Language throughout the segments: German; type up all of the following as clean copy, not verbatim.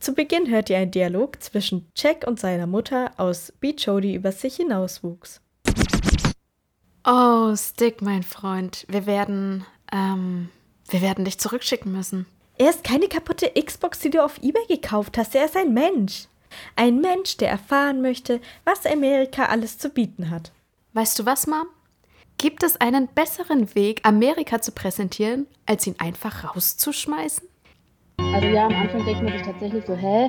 Zu Beginn hört ihr einen Dialog zwischen Jack und seiner Mutter aus Beach Jody über sich hinauswuchs. Oh, Stick, mein Freund, wir werden dich zurückschicken müssen. Er ist keine kaputte Xbox, die du auf eBay gekauft hast. Er ist ein Mensch. Ein Mensch, der erfahren möchte, was Amerika alles zu bieten hat. Weißt du was, Mom? Gibt es einen besseren Weg, Amerika zu präsentieren, als ihn einfach rauszuschmeißen? Also ja, am Anfang denkt man sich tatsächlich so, hä?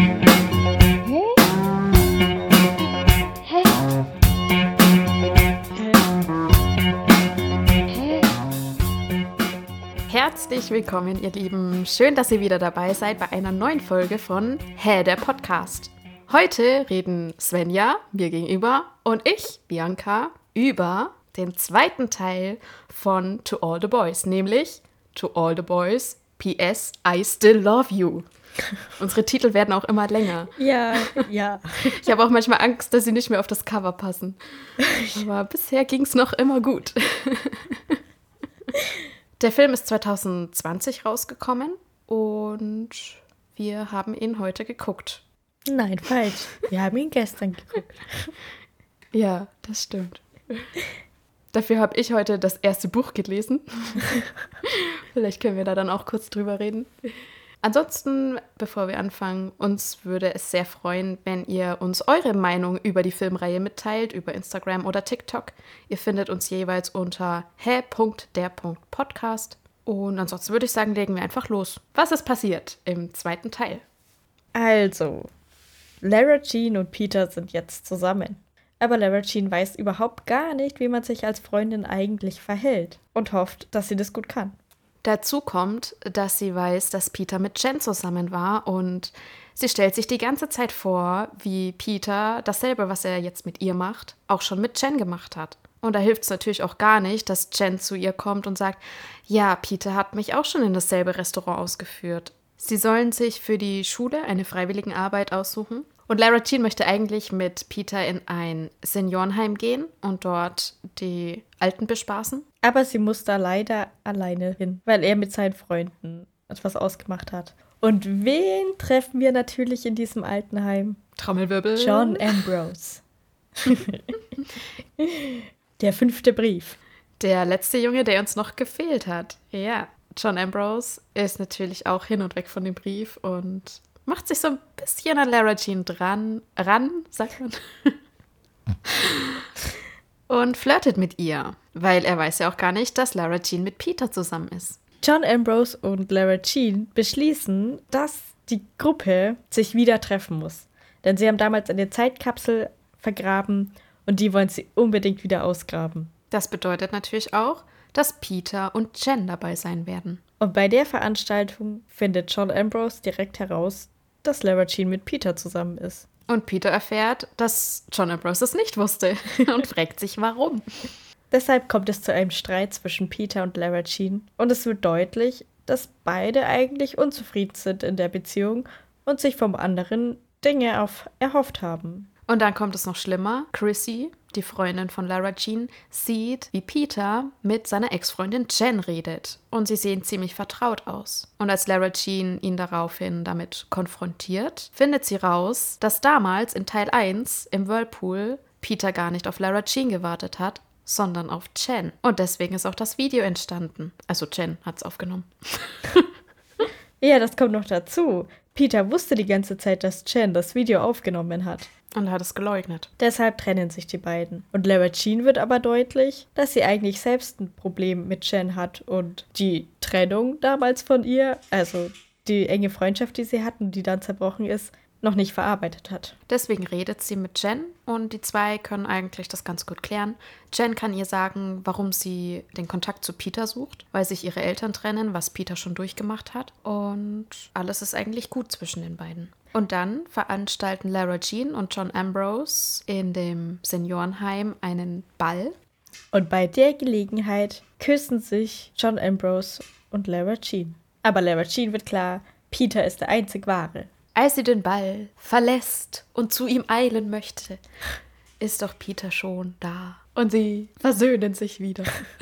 Herzlich willkommen, ihr Lieben. Schön, dass ihr wieder dabei seid bei einer neuen Folge von Hä, der Podcast. Heute reden Svenja, mir gegenüber, und ich, Bianca, über den zweiten Teil von To All the Boys, nämlich To All the Boys, P.S. I Still Love You. Unsere Titel werden auch immer länger. Ja. Ich habe auch manchmal Angst, dass sie nicht mehr auf das Cover passen. Aber bisher ging es noch immer gut. Der Film ist 2020 rausgekommen und wir haben ihn heute geguckt. Nein, falsch. Wir haben ihn gestern geguckt. Ja, das stimmt. Dafür habe ich heute das erste Buch gelesen. Vielleicht können wir da dann auch kurz drüber reden. Ansonsten, bevor wir anfangen, uns würde es sehr freuen, wenn ihr uns eure Meinung über die Filmreihe mitteilt, über Instagram oder TikTok. Ihr findet uns jeweils unter hä.der.podcast. Und ansonsten würde ich sagen, legen wir einfach los. Was ist passiert im zweiten Teil? Also, Lara Jean und Peter sind jetzt zusammen. Aber Lara Jean weiß überhaupt gar nicht, wie man sich als Freundin eigentlich verhält und hofft, dass sie das gut kann. Dazu kommt, dass sie weiß, dass Peter mit Jen zusammen war und sie stellt sich die ganze Zeit vor, wie Peter dasselbe, was er jetzt mit ihr macht, auch schon mit Jen gemacht hat. Und da hilft es natürlich auch gar nicht, dass Jen zu ihr kommt und sagt, ja, Peter hat mich auch schon in dasselbe Restaurant ausgeführt. Sie sollen sich für die Schule eine Freiwilligenarbeit aussuchen. Und Lara Jean möchte eigentlich mit Peter in ein Seniorenheim gehen und dort die Alten bespaßen. Aber sie muss da leider alleine hin, weil er mit seinen Freunden etwas ausgemacht hat. Und wen treffen wir natürlich in diesem Altenheim? Trommelwirbel. John Ambrose. Der 5. Brief. Der letzte Junge, der uns noch gefehlt hat. Ja, John Ambrose ist natürlich auch hin und weg von dem Brief und macht sich so ein bisschen an Lara Jean ran, sagt man. Und flirtet mit ihr, weil er weiß ja auch gar nicht, dass Lara Jean mit Peter zusammen ist. John Ambrose und Lara Jean beschließen, dass die Gruppe sich wieder treffen muss. Denn sie haben damals eine Zeitkapsel vergraben und die wollen sie unbedingt wieder ausgraben. Das bedeutet natürlich auch, dass Peter und Jen dabei sein werden. Und bei der Veranstaltung findet John Ambrose direkt heraus, dass Lara Jean mit Peter zusammen ist. Und Peter erfährt, dass John Ambrose es nicht wusste und fragt sich, warum. Deshalb kommt es zu einem Streit zwischen Peter und Lara Jean und es wird deutlich, dass beide eigentlich unzufrieden sind in der Beziehung und sich vom anderen Dinge erhofft haben. Und dann kommt es noch schlimmer. Chrissy, die Freundin von Lara Jean, sieht, wie Peter mit seiner Ex-Freundin Jen redet. Und sie sehen ziemlich vertraut aus. Und als Lara Jean ihn daraufhin damit konfrontiert, findet sie raus, dass damals in Teil 1 im Whirlpool Peter gar nicht auf Lara Jean gewartet hat, sondern auf Jen. Und deswegen ist auch das Video entstanden. Also Jen hat es aufgenommen. Ja, das kommt noch dazu. Peter wusste die ganze Zeit, dass Jen das Video aufgenommen hat. Und hat es geleugnet. Deshalb trennen sich die beiden. Und Lara Jean wird aber deutlich, dass sie eigentlich selbst ein Problem mit Jen hat und die Trennung damals von ihr, also die enge Freundschaft, die sie hatten, die dann zerbrochen ist, noch nicht verarbeitet hat. Deswegen redet sie mit Jen und die zwei können eigentlich das ganz gut klären. Jen kann ihr sagen, warum sie den Kontakt zu Peter sucht, weil sich ihre Eltern trennen, was Peter schon durchgemacht hat. Und alles ist eigentlich gut zwischen den beiden. Und dann veranstalten Lara Jean und John Ambrose in dem Seniorenheim einen Ball. Und bei der Gelegenheit küssen sich John Ambrose und Lara Jean. Aber Lara Jean wird klar, Peter ist der einzig Wahre. Als sie den Ball verlässt und zu ihm eilen möchte, ist doch Peter schon da. Und sie versöhnen sich wieder.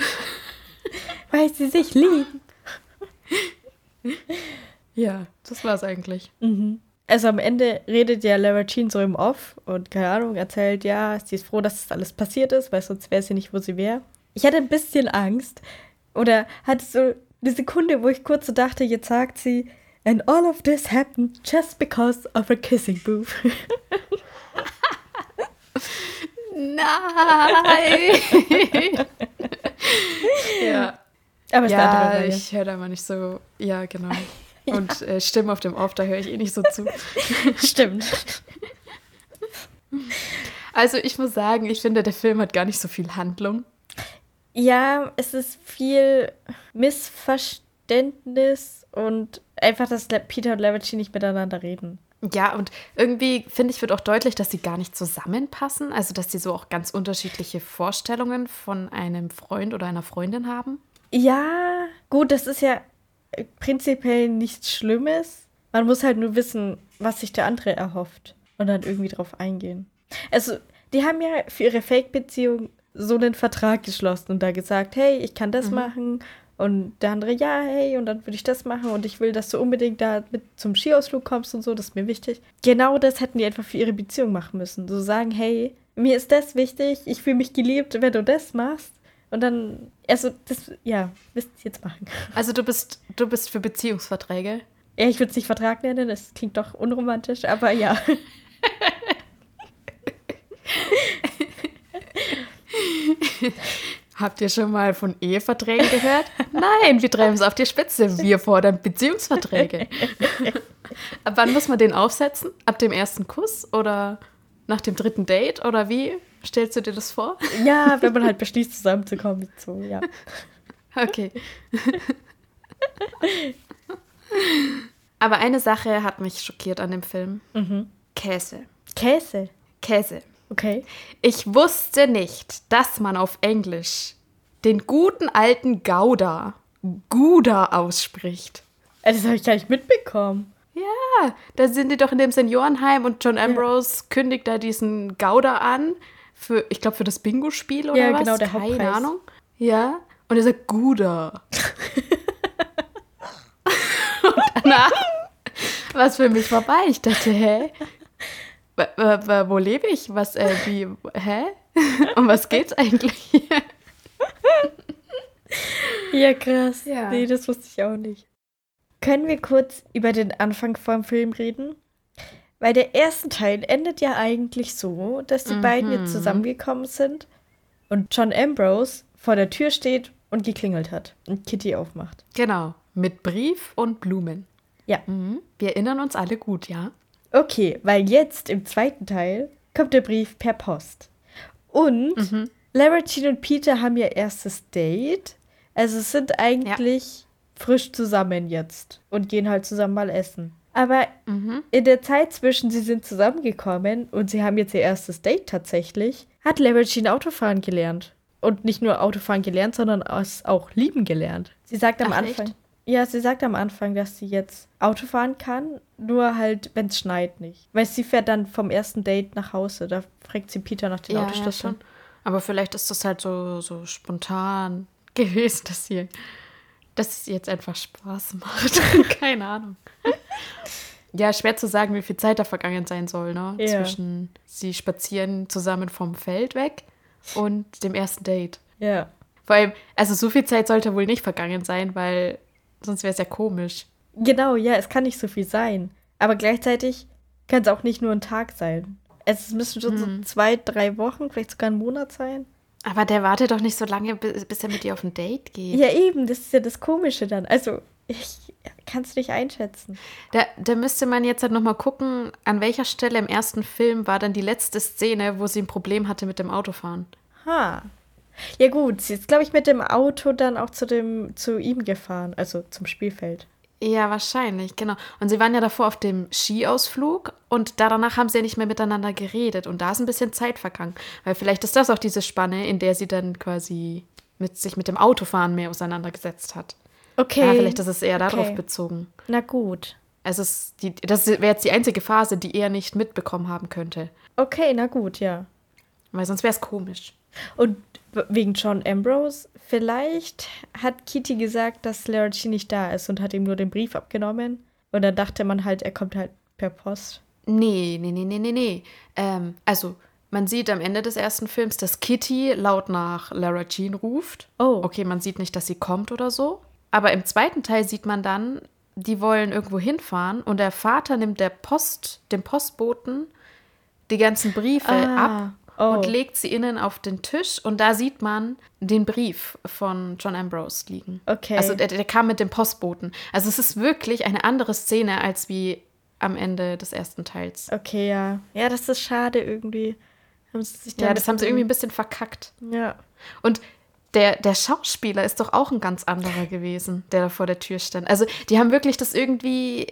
Weil sie sich lieben. Ja, das war's eigentlich. Mhm. Also am Ende redet ja Lara Jean so im Off und keine Ahnung, erzählt, ja, sie ist froh, dass das alles passiert ist, weil sonst wäre sie nicht, wo sie wäre. Ich hatte ein bisschen Angst oder hatte so eine Sekunde, wo ich kurz so dachte, jetzt sagt sie, and all of this happened just because of a kissing booth. Nein! Ja. Aber es ist eine andere Reihe. Ich höre da mal nicht so. Ja, genau. Und Stimmen auf dem Off, da höre ich eh nicht so zu. Stimmt. Also ich muss sagen, ich finde, der Film hat gar nicht so viel Handlung. Ja, es ist viel Missverständnis und einfach, dass Peter und Lara Jean nicht miteinander reden. Ja, und irgendwie, finde ich, wird auch deutlich, dass sie gar nicht zusammenpassen. Also, dass sie so auch ganz unterschiedliche Vorstellungen von einem Freund oder einer Freundin haben. Ja, gut, das ist ja prinzipiell nichts Schlimmes. Man muss halt nur wissen, was sich der andere erhofft und dann irgendwie drauf eingehen. Also, die haben ja für ihre Fake-Beziehung so einen Vertrag geschlossen und da gesagt, hey, ich kann das machen. Und der andere, ja, hey, und dann würde ich das machen und ich will, dass du unbedingt da mit zum Skiausflug kommst und so, das ist mir wichtig. Genau das hätten die einfach für ihre Beziehung machen müssen. So sagen, hey, mir ist das wichtig, ich fühle mich geliebt, wenn du das machst. Und dann, also, das, ja, müsst ihr jetzt machen. Also du bist für Beziehungsverträge? Ja, ich würde es nicht Vertrag nennen, das klingt doch unromantisch, aber ja. Habt ihr schon mal von Eheverträgen gehört? Nein, wir treiben es auf die Spitze. Wir fordern Beziehungsverträge. Ab wann muss man den aufsetzen? Ab dem ersten Kuss oder nach dem 3. Date? Oder wie stellst du dir das vor? Ja, wenn man halt beschließt, zusammenzukommen. So, ja. Okay. Aber eine Sache hat mich schockiert an dem Film. Käse. Käse. Käse. Okay. Ich wusste nicht, dass man auf Englisch den guten alten Gouda ausspricht. Das habe ich gar nicht mitbekommen. Ja, da sind die doch in dem Seniorenheim und John Ambrose kündigt da diesen Gouda an für, ich glaube, für das Bingo-Spiel oder was? Ja, genau, der Keine Hauptpreis. Ahnung. Ja, und er sagt Gouda. Und danach war es für mich vorbei. Ich dachte, hä? Wo lebe ich? Was, wie, hä? Um was geht's eigentlich hier? Ja, krass. Ja. Nee, das wusste ich auch nicht. Können wir kurz über den Anfang vom Film reden? Weil der erste Teil endet ja eigentlich so, dass die beiden jetzt zusammengekommen sind und John Ambrose vor der Tür steht und geklingelt hat und Kitty aufmacht. Genau, mit Brief und Blumen. Ja. Wir erinnern uns alle gut, ja? Okay, weil jetzt im zweiten Teil kommt der Brief per Post. Und Lara Jean und Peter haben ihr erstes Date. Also es sind eigentlich frisch zusammen jetzt und gehen halt zusammen mal essen. Aber in der Zeit zwischen, sie sind zusammengekommen und sie haben jetzt ihr erstes Date tatsächlich, hat Lara Jean Autofahren gelernt. Und nicht nur Autofahren gelernt, sondern es auch lieben gelernt. Sie sagt am Anfang. Echt? Ja, sie sagt am Anfang, dass sie jetzt Auto fahren kann, nur halt, wenn es schneit nicht. Weil sie fährt dann vom ersten Date nach Hause. Da fragt sie Peter nach den Autoschlüsseln. schon. Aber vielleicht ist das halt so spontan gewesen, dass es jetzt einfach Spaß macht. Keine Ahnung. Ja, schwer zu sagen, wie viel Zeit da vergangen sein soll, ne? Ja. Zwischen sie spazieren zusammen vom Feld weg und dem ersten Date. Ja. Vor allem, also so viel Zeit sollte wohl nicht vergangen sein, weil sonst wäre es ja komisch. Genau, ja, es kann nicht so viel sein. Aber gleichzeitig kann es auch nicht nur ein Tag sein. Es müssen schon so 2, 3 Wochen, vielleicht sogar ein Monat sein. Aber der wartet doch nicht so lange, bis er mit dir auf ein Date geht. Ja, eben, das ist ja das Komische dann. Also, ich kann es nicht einschätzen. Da müsste man jetzt halt nochmal gucken, an welcher Stelle im ersten Film war dann die letzte Szene, wo sie ein Problem hatte mit dem Autofahren. Ha. Ja gut, sie ist, glaube ich, mit dem Auto dann auch zu ihm gefahren, also zum Spielfeld. Ja, wahrscheinlich, genau. Und sie waren ja davor auf dem Skiausflug und danach haben sie ja nicht mehr miteinander geredet. Und da ist ein bisschen Zeit vergangen. Weil vielleicht ist das auch diese Spanne, in der sie dann quasi sich mit dem Autofahren mehr auseinandergesetzt hat. Okay. Ja, vielleicht ist es eher darauf bezogen. Na gut. Also das wäre jetzt die einzige Phase, die er nicht mitbekommen haben könnte. Okay, na gut, ja. Weil sonst wäre es komisch. Und wegen John Ambrose, vielleicht hat Kitty gesagt, dass Lara Jean nicht da ist und hat ihm nur den Brief abgenommen. Und dann dachte man halt, er kommt halt per Post. Nee. Also, man sieht am Ende des ersten Films, dass Kitty laut nach Lara Jean ruft. Oh. Okay, man sieht nicht, dass sie kommt oder so. Aber im zweiten Teil sieht man dann, die wollen irgendwo hinfahren und der Vater nimmt dem Postboten die ganzen Briefe ab und legt sie innen auf den Tisch und da sieht man den Brief von John Ambrose liegen. Okay. Also der kam mit dem Postboten. Also es ist wirklich eine andere Szene als wie am Ende des ersten Teils. Okay, ja. Ja, das ist schade irgendwie. Das haben sie irgendwie ein bisschen verkackt. Ja. Und der Schauspieler ist doch auch ein ganz anderer gewesen, der da vor der Tür stand. Also die haben wirklich das irgendwie,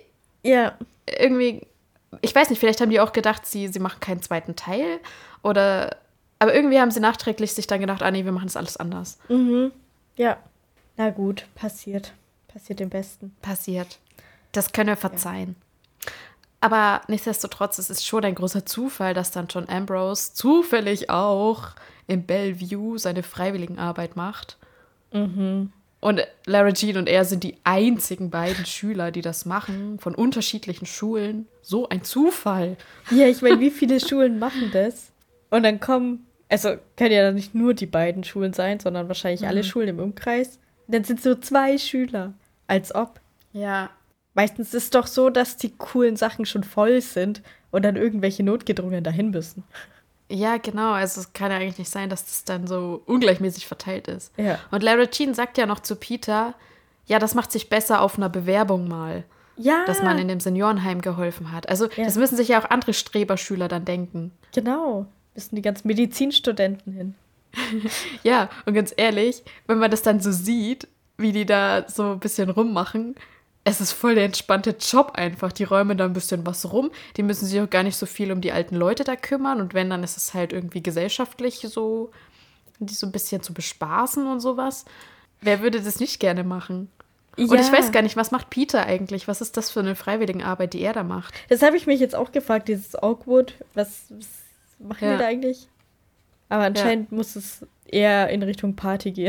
ich weiß nicht, vielleicht haben die auch gedacht, sie machen keinen zweiten Teil aber irgendwie haben sie nachträglich sich dann gedacht, nee, wir machen das alles anders. Mhm. Ja. Na gut, passiert. Passiert dem Besten. Passiert. Das können wir verzeihen. Ja. Aber nichtsdestotrotz, es ist schon ein großer Zufall, dass dann John Ambrose zufällig auch in Bellevue seine Freiwilligenarbeit macht. Mhm. Und Lara Jean und er sind die einzigen beiden Schüler, die das machen, von unterschiedlichen Schulen. So ein Zufall. Ja, ich meine, wie viele Schulen machen das? Und dann können ja dann nicht nur die beiden Schulen sein, sondern wahrscheinlich alle Schulen im Umkreis. Und dann sind so 2 Schüler. Als ob. Ja. Meistens ist es doch so, dass die coolen Sachen schon voll sind und dann irgendwelche Notgedrungenen dahin müssen. Ja, genau. Also es kann ja eigentlich nicht sein, dass das dann so ungleichmäßig verteilt ist. Ja. Und Lara Jean sagt ja noch zu Peter, ja, das macht sich besser auf einer Bewerbung mal. Ja. Dass man in dem Seniorenheim geholfen hat. Also das müssen sich ja auch andere Streberschüler dann denken. Genau. Müssen die ganzen Medizinstudenten hin. Ja, und ganz ehrlich, wenn man das dann so sieht, wie die da so ein bisschen rummachen, es ist voll der entspannte Job einfach. Die räumen da ein bisschen was rum. Die müssen sich auch gar nicht so viel um die alten Leute da kümmern. Und wenn, dann ist es halt irgendwie gesellschaftlich so, die so ein bisschen zu bespaßen und sowas. Wer würde das nicht gerne machen? Ja. Und ich weiß gar nicht, was macht Peter eigentlich? Was ist das für eine Freiwilligenarbeit, die er da macht? Das habe ich mich jetzt auch gefragt, dieses Oakwood. Was machen die da eigentlich? Aber anscheinend muss es eher in Richtung Party gehen.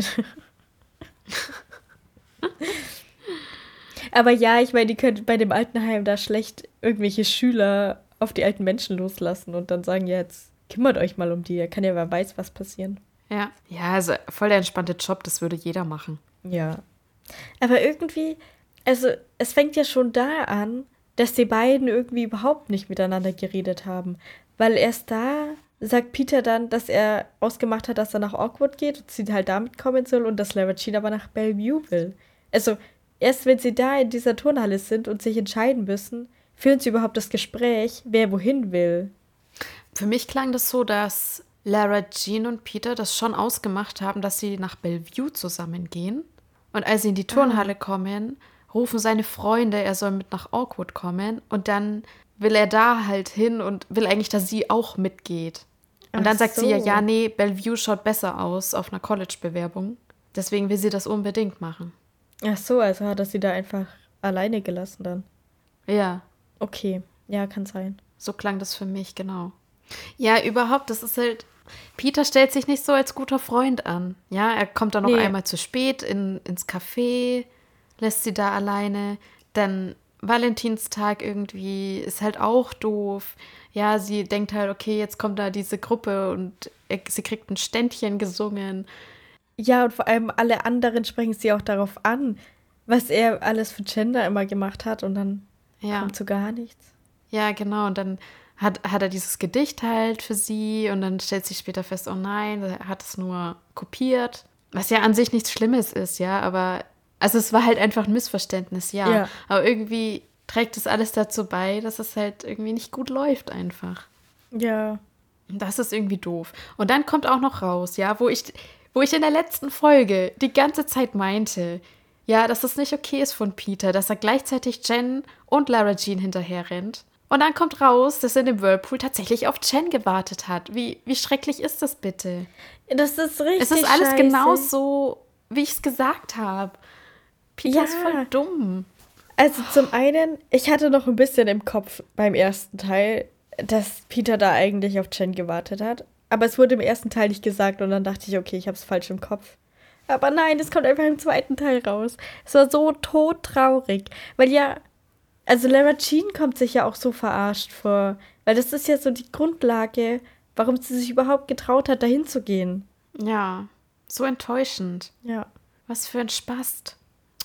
Aber ja, ich meine, die können bei dem Altenheim da schlecht irgendwelche Schüler auf die alten Menschen loslassen und dann sagen, ja, jetzt kümmert euch mal um die. Da kann ja wer weiß, was passieren. Ja, also voll der entspannte Job, das würde jeder machen. Ja. Aber irgendwie, also es fängt ja schon da an, dass die beiden irgendwie überhaupt nicht miteinander geredet haben. Weil erst da sagt Peter dann, dass er ausgemacht hat, dass er nach Oakwood geht und sie halt damit kommen soll und dass Lara Jean aber nach Bellevue will. Also erst wenn sie da in dieser Turnhalle sind und sich entscheiden müssen, führen sie überhaupt das Gespräch, wer wohin will. Für mich klang das so, dass Lara Jean und Peter das schon ausgemacht haben, dass sie nach Bellevue zusammengehen. Und als sie in die Turnhalle kommen, rufen seine Freunde, er soll mit nach Oakwood kommen. Und dann will er da halt hin und will eigentlich, dass sie auch mitgeht. Und dann sagt sie ja, nee, Bellevue schaut besser aus auf einer College-Bewerbung. Deswegen will sie das unbedingt machen. Ach so, also hat er sie da einfach alleine gelassen dann. Ja. Okay, ja, kann sein. So klang das für mich, genau. Ja, überhaupt, das ist halt, Peter stellt sich nicht so als guter Freund an. Ja, er kommt dann noch einmal zu spät ins Café, lässt sie da alleine. Dann Valentinstag irgendwie ist halt auch doof. Ja, sie denkt halt, okay, jetzt kommt da diese Gruppe und sie kriegt ein Ständchen gesungen. Ja, und vor allem alle anderen sprechen sie auch darauf an, was er alles für Gender immer gemacht hat und dann kommt so gar nichts. Ja, genau. Und dann hat er dieses Gedicht halt für sie und dann stellt sich später fest, oh nein, er hat es nur kopiert. Was ja an sich nichts Schlimmes ist, ja, aber also es war halt einfach ein Missverständnis, ja. Aber irgendwie trägt das alles dazu bei, dass es halt irgendwie nicht gut läuft einfach. Ja. Das ist irgendwie doof. Und dann kommt auch noch raus, ja, wo ich in der letzten Folge die ganze Zeit meinte, ja, dass es nicht okay ist von Peter, dass er gleichzeitig Jen und Lara Jean hinterher rennt. Und dann kommt raus, dass er in dem Whirlpool tatsächlich auf Jen gewartet hat. Wie schrecklich ist das bitte? Das ist richtig Es ist alles scheiße. genau so, wie ich es gesagt habe. Peter ist voll dumm. Also zum einen, ich hatte noch ein bisschen im Kopf beim ersten Teil, dass Peter da eigentlich auf Jen gewartet hat. Aber es wurde im ersten Teil nicht gesagt und dann dachte ich, okay, ich habe es falsch im Kopf. Aber nein, es kommt einfach im zweiten Teil raus. Es war so todtraurig, weil ja Also Lara Jean kommt sich ja auch so verarscht vor, weil das ist ja so die Grundlage, warum sie sich überhaupt getraut hat, dahin zu gehen. Ja, so enttäuschend. Ja. Was für ein Spast.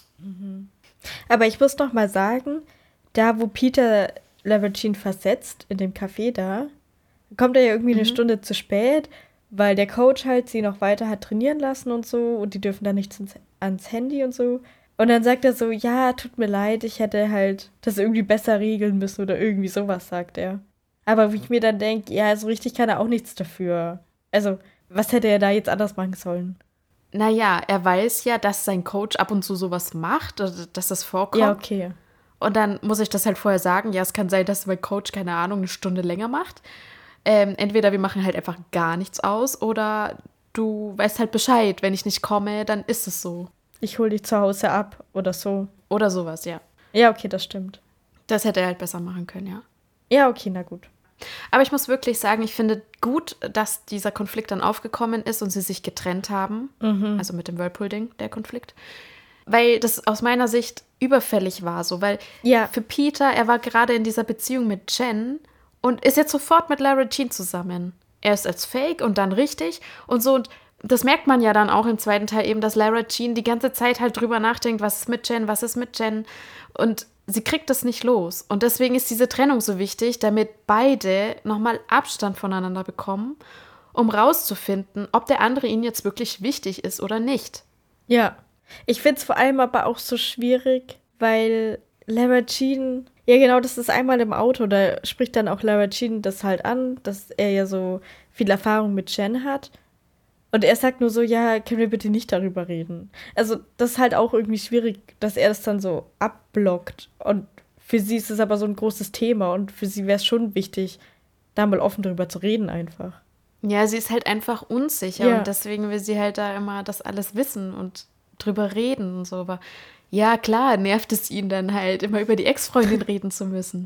Aber ich muss noch mal sagen, da wo Peter Lara Jean versetzt, in dem Café da, kommt er ja irgendwie eine Stunde zu spät, weil der Coach halt sie noch weiter hat trainieren lassen und so und die dürfen da nicht ans Handy und so. Und dann sagt er so, ja, tut mir leid, ich hätte halt das irgendwie besser regeln müssen oder irgendwie sowas, sagt er. Aber wie ich mir dann denke, ja, so richtig kann er auch nichts dafür. Also, was hätte er da jetzt anders machen sollen? Naja, er weiß ja, dass sein Coach ab und zu sowas macht, dass das vorkommt. Ja, okay. Und dann muss ich das halt vorher sagen. Ja, es kann sein, dass mein Coach, keine Ahnung, eine Stunde länger macht. Entweder wir machen halt einfach gar nichts aus oder du weißt halt Bescheid. Wenn ich nicht komme, dann ist es so. Ich hol dich zu Hause ab oder so. Oder sowas, ja. Ja, okay, das stimmt. Das hätte er halt besser machen können, ja. Ja, okay, na gut. Aber ich muss wirklich sagen, ich finde gut, dass dieser Konflikt dann aufgekommen ist und sie sich getrennt haben. Also mit dem Whirlpool-Ding, der Konflikt. Weil das aus meiner Sicht überfällig war so. Weil Ja. für Peter, er war gerade in dieser Beziehung mit Jen und ist jetzt sofort mit Lara Jean zusammen. Erst als Fake und dann richtig und so. Und das merkt man ja dann auch im zweiten Teil eben, dass Lara Jean die ganze Zeit halt drüber nachdenkt, was ist mit Jen, was ist mit Jen. Und sie kriegt das nicht los. Und deswegen ist diese Trennung so wichtig, damit beide nochmal Abstand voneinander bekommen, um rauszufinden, ob der andere ihnen jetzt wirklich wichtig ist oder nicht. Ja. Ich finde es vor allem aber auch so schwierig, weil Lara Jean, ja genau, das ist einmal im Auto, da spricht dann auch Lara Jean das halt an, dass er ja so viel Erfahrung mit Jen hat. Und er sagt nur so, ja, können wir bitte nicht darüber reden. Also das ist halt auch irgendwie schwierig, dass er das dann so abblockt. Und für sie ist es aber so ein großes Thema und für sie wäre es schon wichtig, da mal offen drüber zu reden einfach. Ja, sie ist halt einfach unsicher Ja. und deswegen will sie halt da immer das alles wissen und drüber reden und so. Aber ja, klar, nervt es ihn dann halt, immer über die Ex-Freundin reden zu müssen.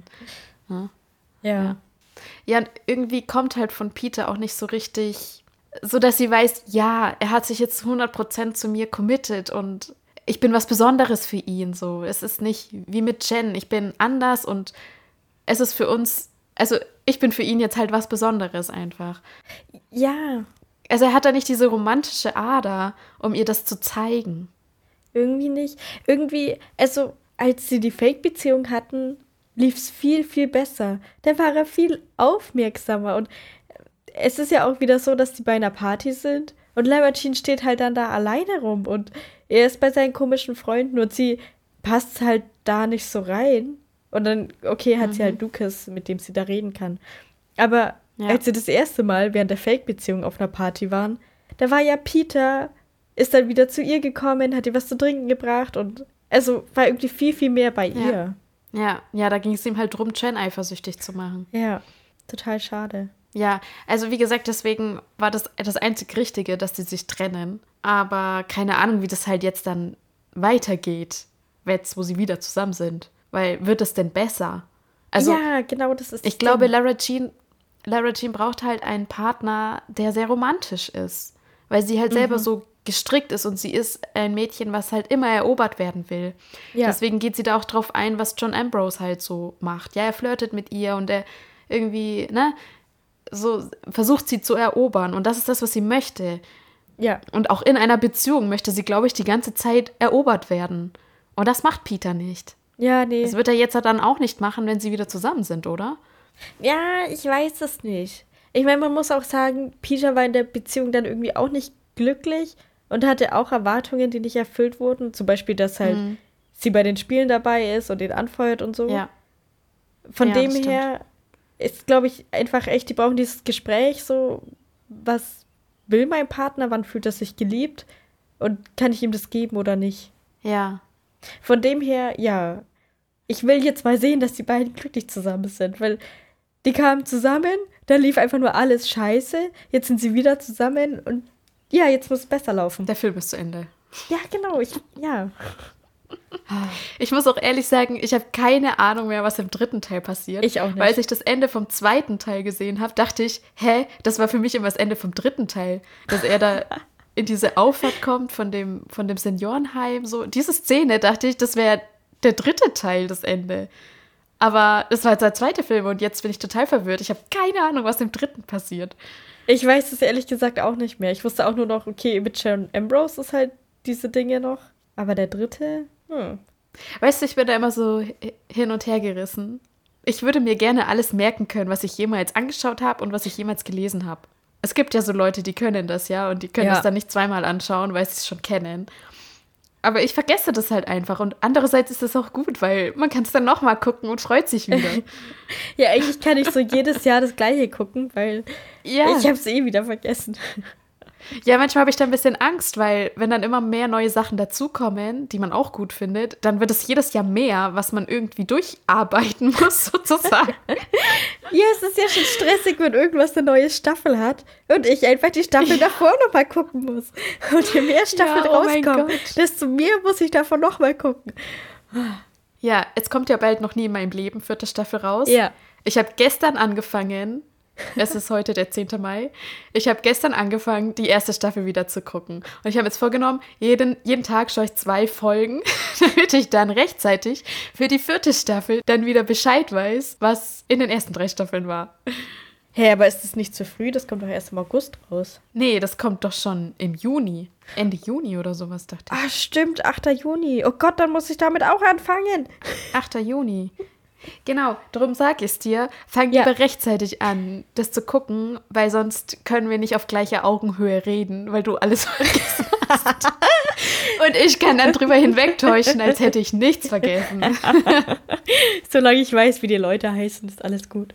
Ja. Ja, und irgendwie kommt halt von Peter auch nicht so richtig, so dass sie weiß, ja, er hat sich jetzt zu 100% zu mir committed und ich bin was Besonderes für ihn. So, es ist nicht wie mit Jen, ich bin anders und es ist für uns, also ich bin für ihn jetzt halt was Besonderes einfach. Ja, Also er hat da nicht diese romantische Ader, um ihr das zu zeigen. irgendwie nicht. Irgendwie, also als sie die Fake-Beziehung hatten, lief es viel, viel besser. Da war er viel aufmerksamer. Und es ist ja auch wieder so, dass die bei einer Party sind und Lara Jean steht halt dann da alleine rum und er ist bei seinen komischen Freunden und sie passt halt da nicht so rein. Und dann, okay, hat sie halt Lucas, mit dem sie da reden kann. Aber Ja. als sie das erste Mal während der Fake-Beziehung auf einer Party waren, da war ja Peter, ist dann wieder zu ihr gekommen, hat ihr was zu trinken gebracht und also war irgendwie viel, viel mehr bei ihr. Ja, da ging es ihm halt drum, Jen eifersüchtig zu machen. Ja, total schade. Ja, also wie gesagt, deswegen war das einzig Richtige, dass sie sich trennen. Aber keine Ahnung, wie das halt jetzt dann weitergeht, jetzt, wo sie wieder zusammen sind. Weil, wird es denn besser? Also, ja, genau, das ist ich das glaube, Ding. Lara Jean braucht halt einen Partner, der sehr romantisch ist. Weil sie halt selber so gestrickt ist und sie ist ein Mädchen, was halt immer erobert werden will. Ja. Deswegen geht sie da auch drauf ein, was John Ambrose halt so macht. Ja, er flirtet mit ihr und er irgendwie, ne, so versucht sie zu erobern. Und das ist das, was sie möchte. Ja, Und auch in einer Beziehung möchte sie, glaube ich, die ganze Zeit erobert werden. Und das macht Peter nicht. ja, nee. Das wird er jetzt dann auch nicht machen, wenn sie wieder zusammen sind, oder? Ja, ich weiß es nicht. Ich meine, man muss auch sagen, Peter war in der Beziehung dann irgendwie auch nicht glücklich und hatte auch Erwartungen, die nicht erfüllt wurden. Zum Beispiel, dass halt sie bei den Spielen dabei ist und ihn anfeuert und so. Ja. Von Ja, dem das stimmt. her ist, glaube ich, einfach echt, die brauchen dieses Gespräch so, was will mein Partner, wann fühlt er sich geliebt und kann ich ihm das geben oder nicht. Ja. Von dem her, ja, ich will jetzt mal sehen, dass die beiden glücklich zusammen sind, weil die kamen zusammen, dann lief einfach nur alles scheiße, jetzt sind sie wieder zusammen und ja, jetzt muss es besser laufen. Der Film ist zu Ende. Ja, genau, ja. Ich muss auch ehrlich sagen, ich habe keine Ahnung mehr, was im dritten Teil passiert. Ich auch nicht. Weil als ich das Ende vom zweiten Teil gesehen habe, dachte ich, das war für mich immer das Ende vom dritten Teil. Dass er da in diese Auffahrt kommt von dem Seniorenheim. So. Diese Szene, dachte ich, das wäre der dritte Teil, das Ende. Aber das war jetzt der zweite Film und jetzt bin ich total verwirrt. Ich habe keine Ahnung, was im dritten passiert. Ich weiß es ehrlich gesagt auch nicht mehr. Ich wusste auch nur noch, okay, mit Sharon Ambrose ist halt diese Dinge noch. Aber der dritte, Weißt du, ich bin da immer so hin und her gerissen. Ich würde mir gerne alles merken können, was ich jemals angeschaut habe und was ich jemals gelesen habe. Es gibt ja so Leute, die können das, ja, und die können das dann nicht zweimal anschauen, weil sie es schon kennen. Aber ich vergesse das halt einfach. Und andererseits ist das auch gut, weil man kann es dann nochmal gucken und freut sich wieder. Ja, eigentlich kann ich so jedes Jahr das Gleiche gucken, weil ich habe es wieder vergessen. Ja, manchmal habe ich da ein bisschen Angst, weil wenn dann immer mehr neue Sachen dazukommen, die man auch gut findet, dann wird es jedes Jahr mehr, was man irgendwie durcharbeiten muss, sozusagen. Ja, es ist ja schon stressig, wenn irgendwas eine neue Staffel hat und ich einfach die Staffel davor nochmal gucken muss. Und je mehr Staffeln rauskommen, desto mehr muss ich davon nochmal gucken. Ja, jetzt kommt ja bald noch nie in meinem Leben 4. Staffel raus. Ja. Ich habe gestern angefangen, es ist heute der 10. Mai, ich habe gestern angefangen, die 1. Staffel wieder zu gucken. Und ich habe jetzt vorgenommen, jeden Tag schaue ich 2 Folgen, damit ich dann rechtzeitig für die 4. Staffel dann wieder Bescheid weiß, was in den ersten 3 Staffeln war. Hä, aber ist es nicht zu früh? Das kommt doch erst im August raus. Nee, das kommt doch schon im Juni. Ende Juni oder sowas, dachte ich. Ah, stimmt, 8. Juni. Oh Gott, dann muss ich damit auch anfangen. 8. Juni. Genau, darum sage ich es dir. Fang lieber rechtzeitig an, das zu gucken, weil sonst können wir nicht auf gleicher Augenhöhe reden, weil du alles vergessen hast. Und ich kann dann drüber hinwegtäuschen, als hätte ich nichts vergessen. Solange ich weiß, wie die Leute heißen, ist alles gut.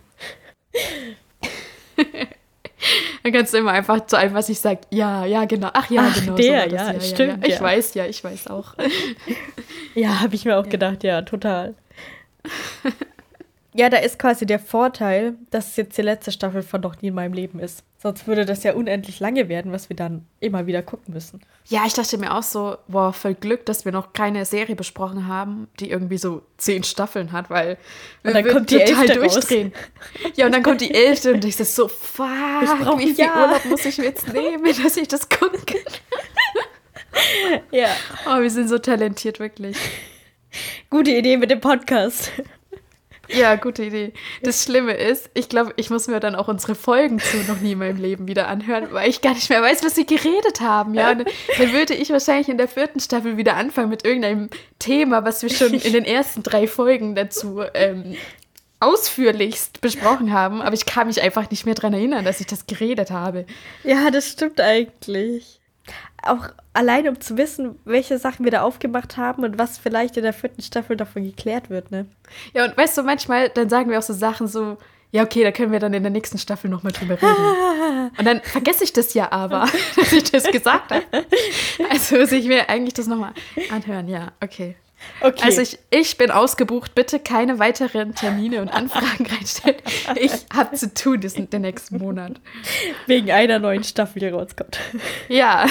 Dann kannst du immer einfach zu allem, was ich sage, ja, genau. Ach ja, genau. Der, so ja, das. stimmt. Ich weiß auch. Ja, habe ich mir auch gedacht, ja, total. Ja, da ist quasi der Vorteil, dass es jetzt die letzte Staffel von Noch nie in meinem Leben ist. Sonst würde das ja unendlich lange werden, was wir dann immer wieder gucken müssen. Ja, ich dachte mir auch so, boah, voll Glück, dass wir noch keine Serie besprochen haben, die irgendwie so 10 Staffeln hat, weil und dann kommt die 11. durchdrehen. Ja, und dann kommt die 11. und ich so, fuck, wie viel Urlaub muss ich mir jetzt nehmen, dass ich das gucken kann? Ja. Oh, wir sind so talentiert, wirklich. Gute Idee mit dem Podcast. Ja, gute Idee. Das Schlimme ist, ich glaube, ich muss mir dann auch unsere Folgen zu Noch nie in meinem Leben wieder anhören, weil ich gar nicht mehr weiß, was wir geredet haben. Ja, und dann würde ich wahrscheinlich in der 4. Staffel wieder anfangen mit irgendeinem Thema, was wir schon in den ersten 3 Folgen dazu ausführlichst besprochen haben. Aber ich kann mich einfach nicht mehr daran erinnern, dass ich das geredet habe. Ja, das stimmt eigentlich. Auch allein, um zu wissen, welche Sachen wir da aufgemacht haben und was vielleicht in der 4. Staffel davon geklärt wird, ne? Ja, und weißt du, manchmal, dann sagen wir auch so Sachen so, ja, okay, da können wir dann in der nächsten Staffel nochmal drüber reden. Und dann vergesse ich das ja aber, dass ich das gesagt habe. Also muss ich mir eigentlich das nochmal anhören, ja, okay. Also ich bin ausgebucht, bitte keine weiteren Termine und Anfragen reinstellen. Ich habe zu tun den nächsten Monat. Wegen einer neuen Staffel, die rauskommt. Ja.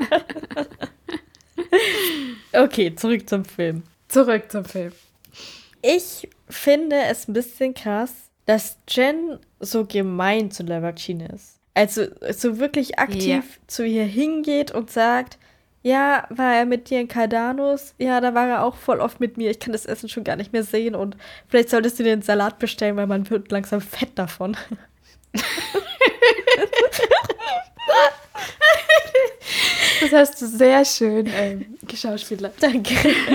Okay, zurück zum Film. Ich finde es ein bisschen krass, dass Jen so gemein zu Lavagine ist. Also so wirklich aktiv zu ihr hingeht und sagt, ja, war er mit dir in Cardanos? Ja, da war er auch voll oft mit mir. Ich kann das Essen schon gar nicht mehr sehen und vielleicht solltest du dir einen Salat bestellen, weil man wird langsam fett davon. Das hast du sehr schön geschauspielert. Danke.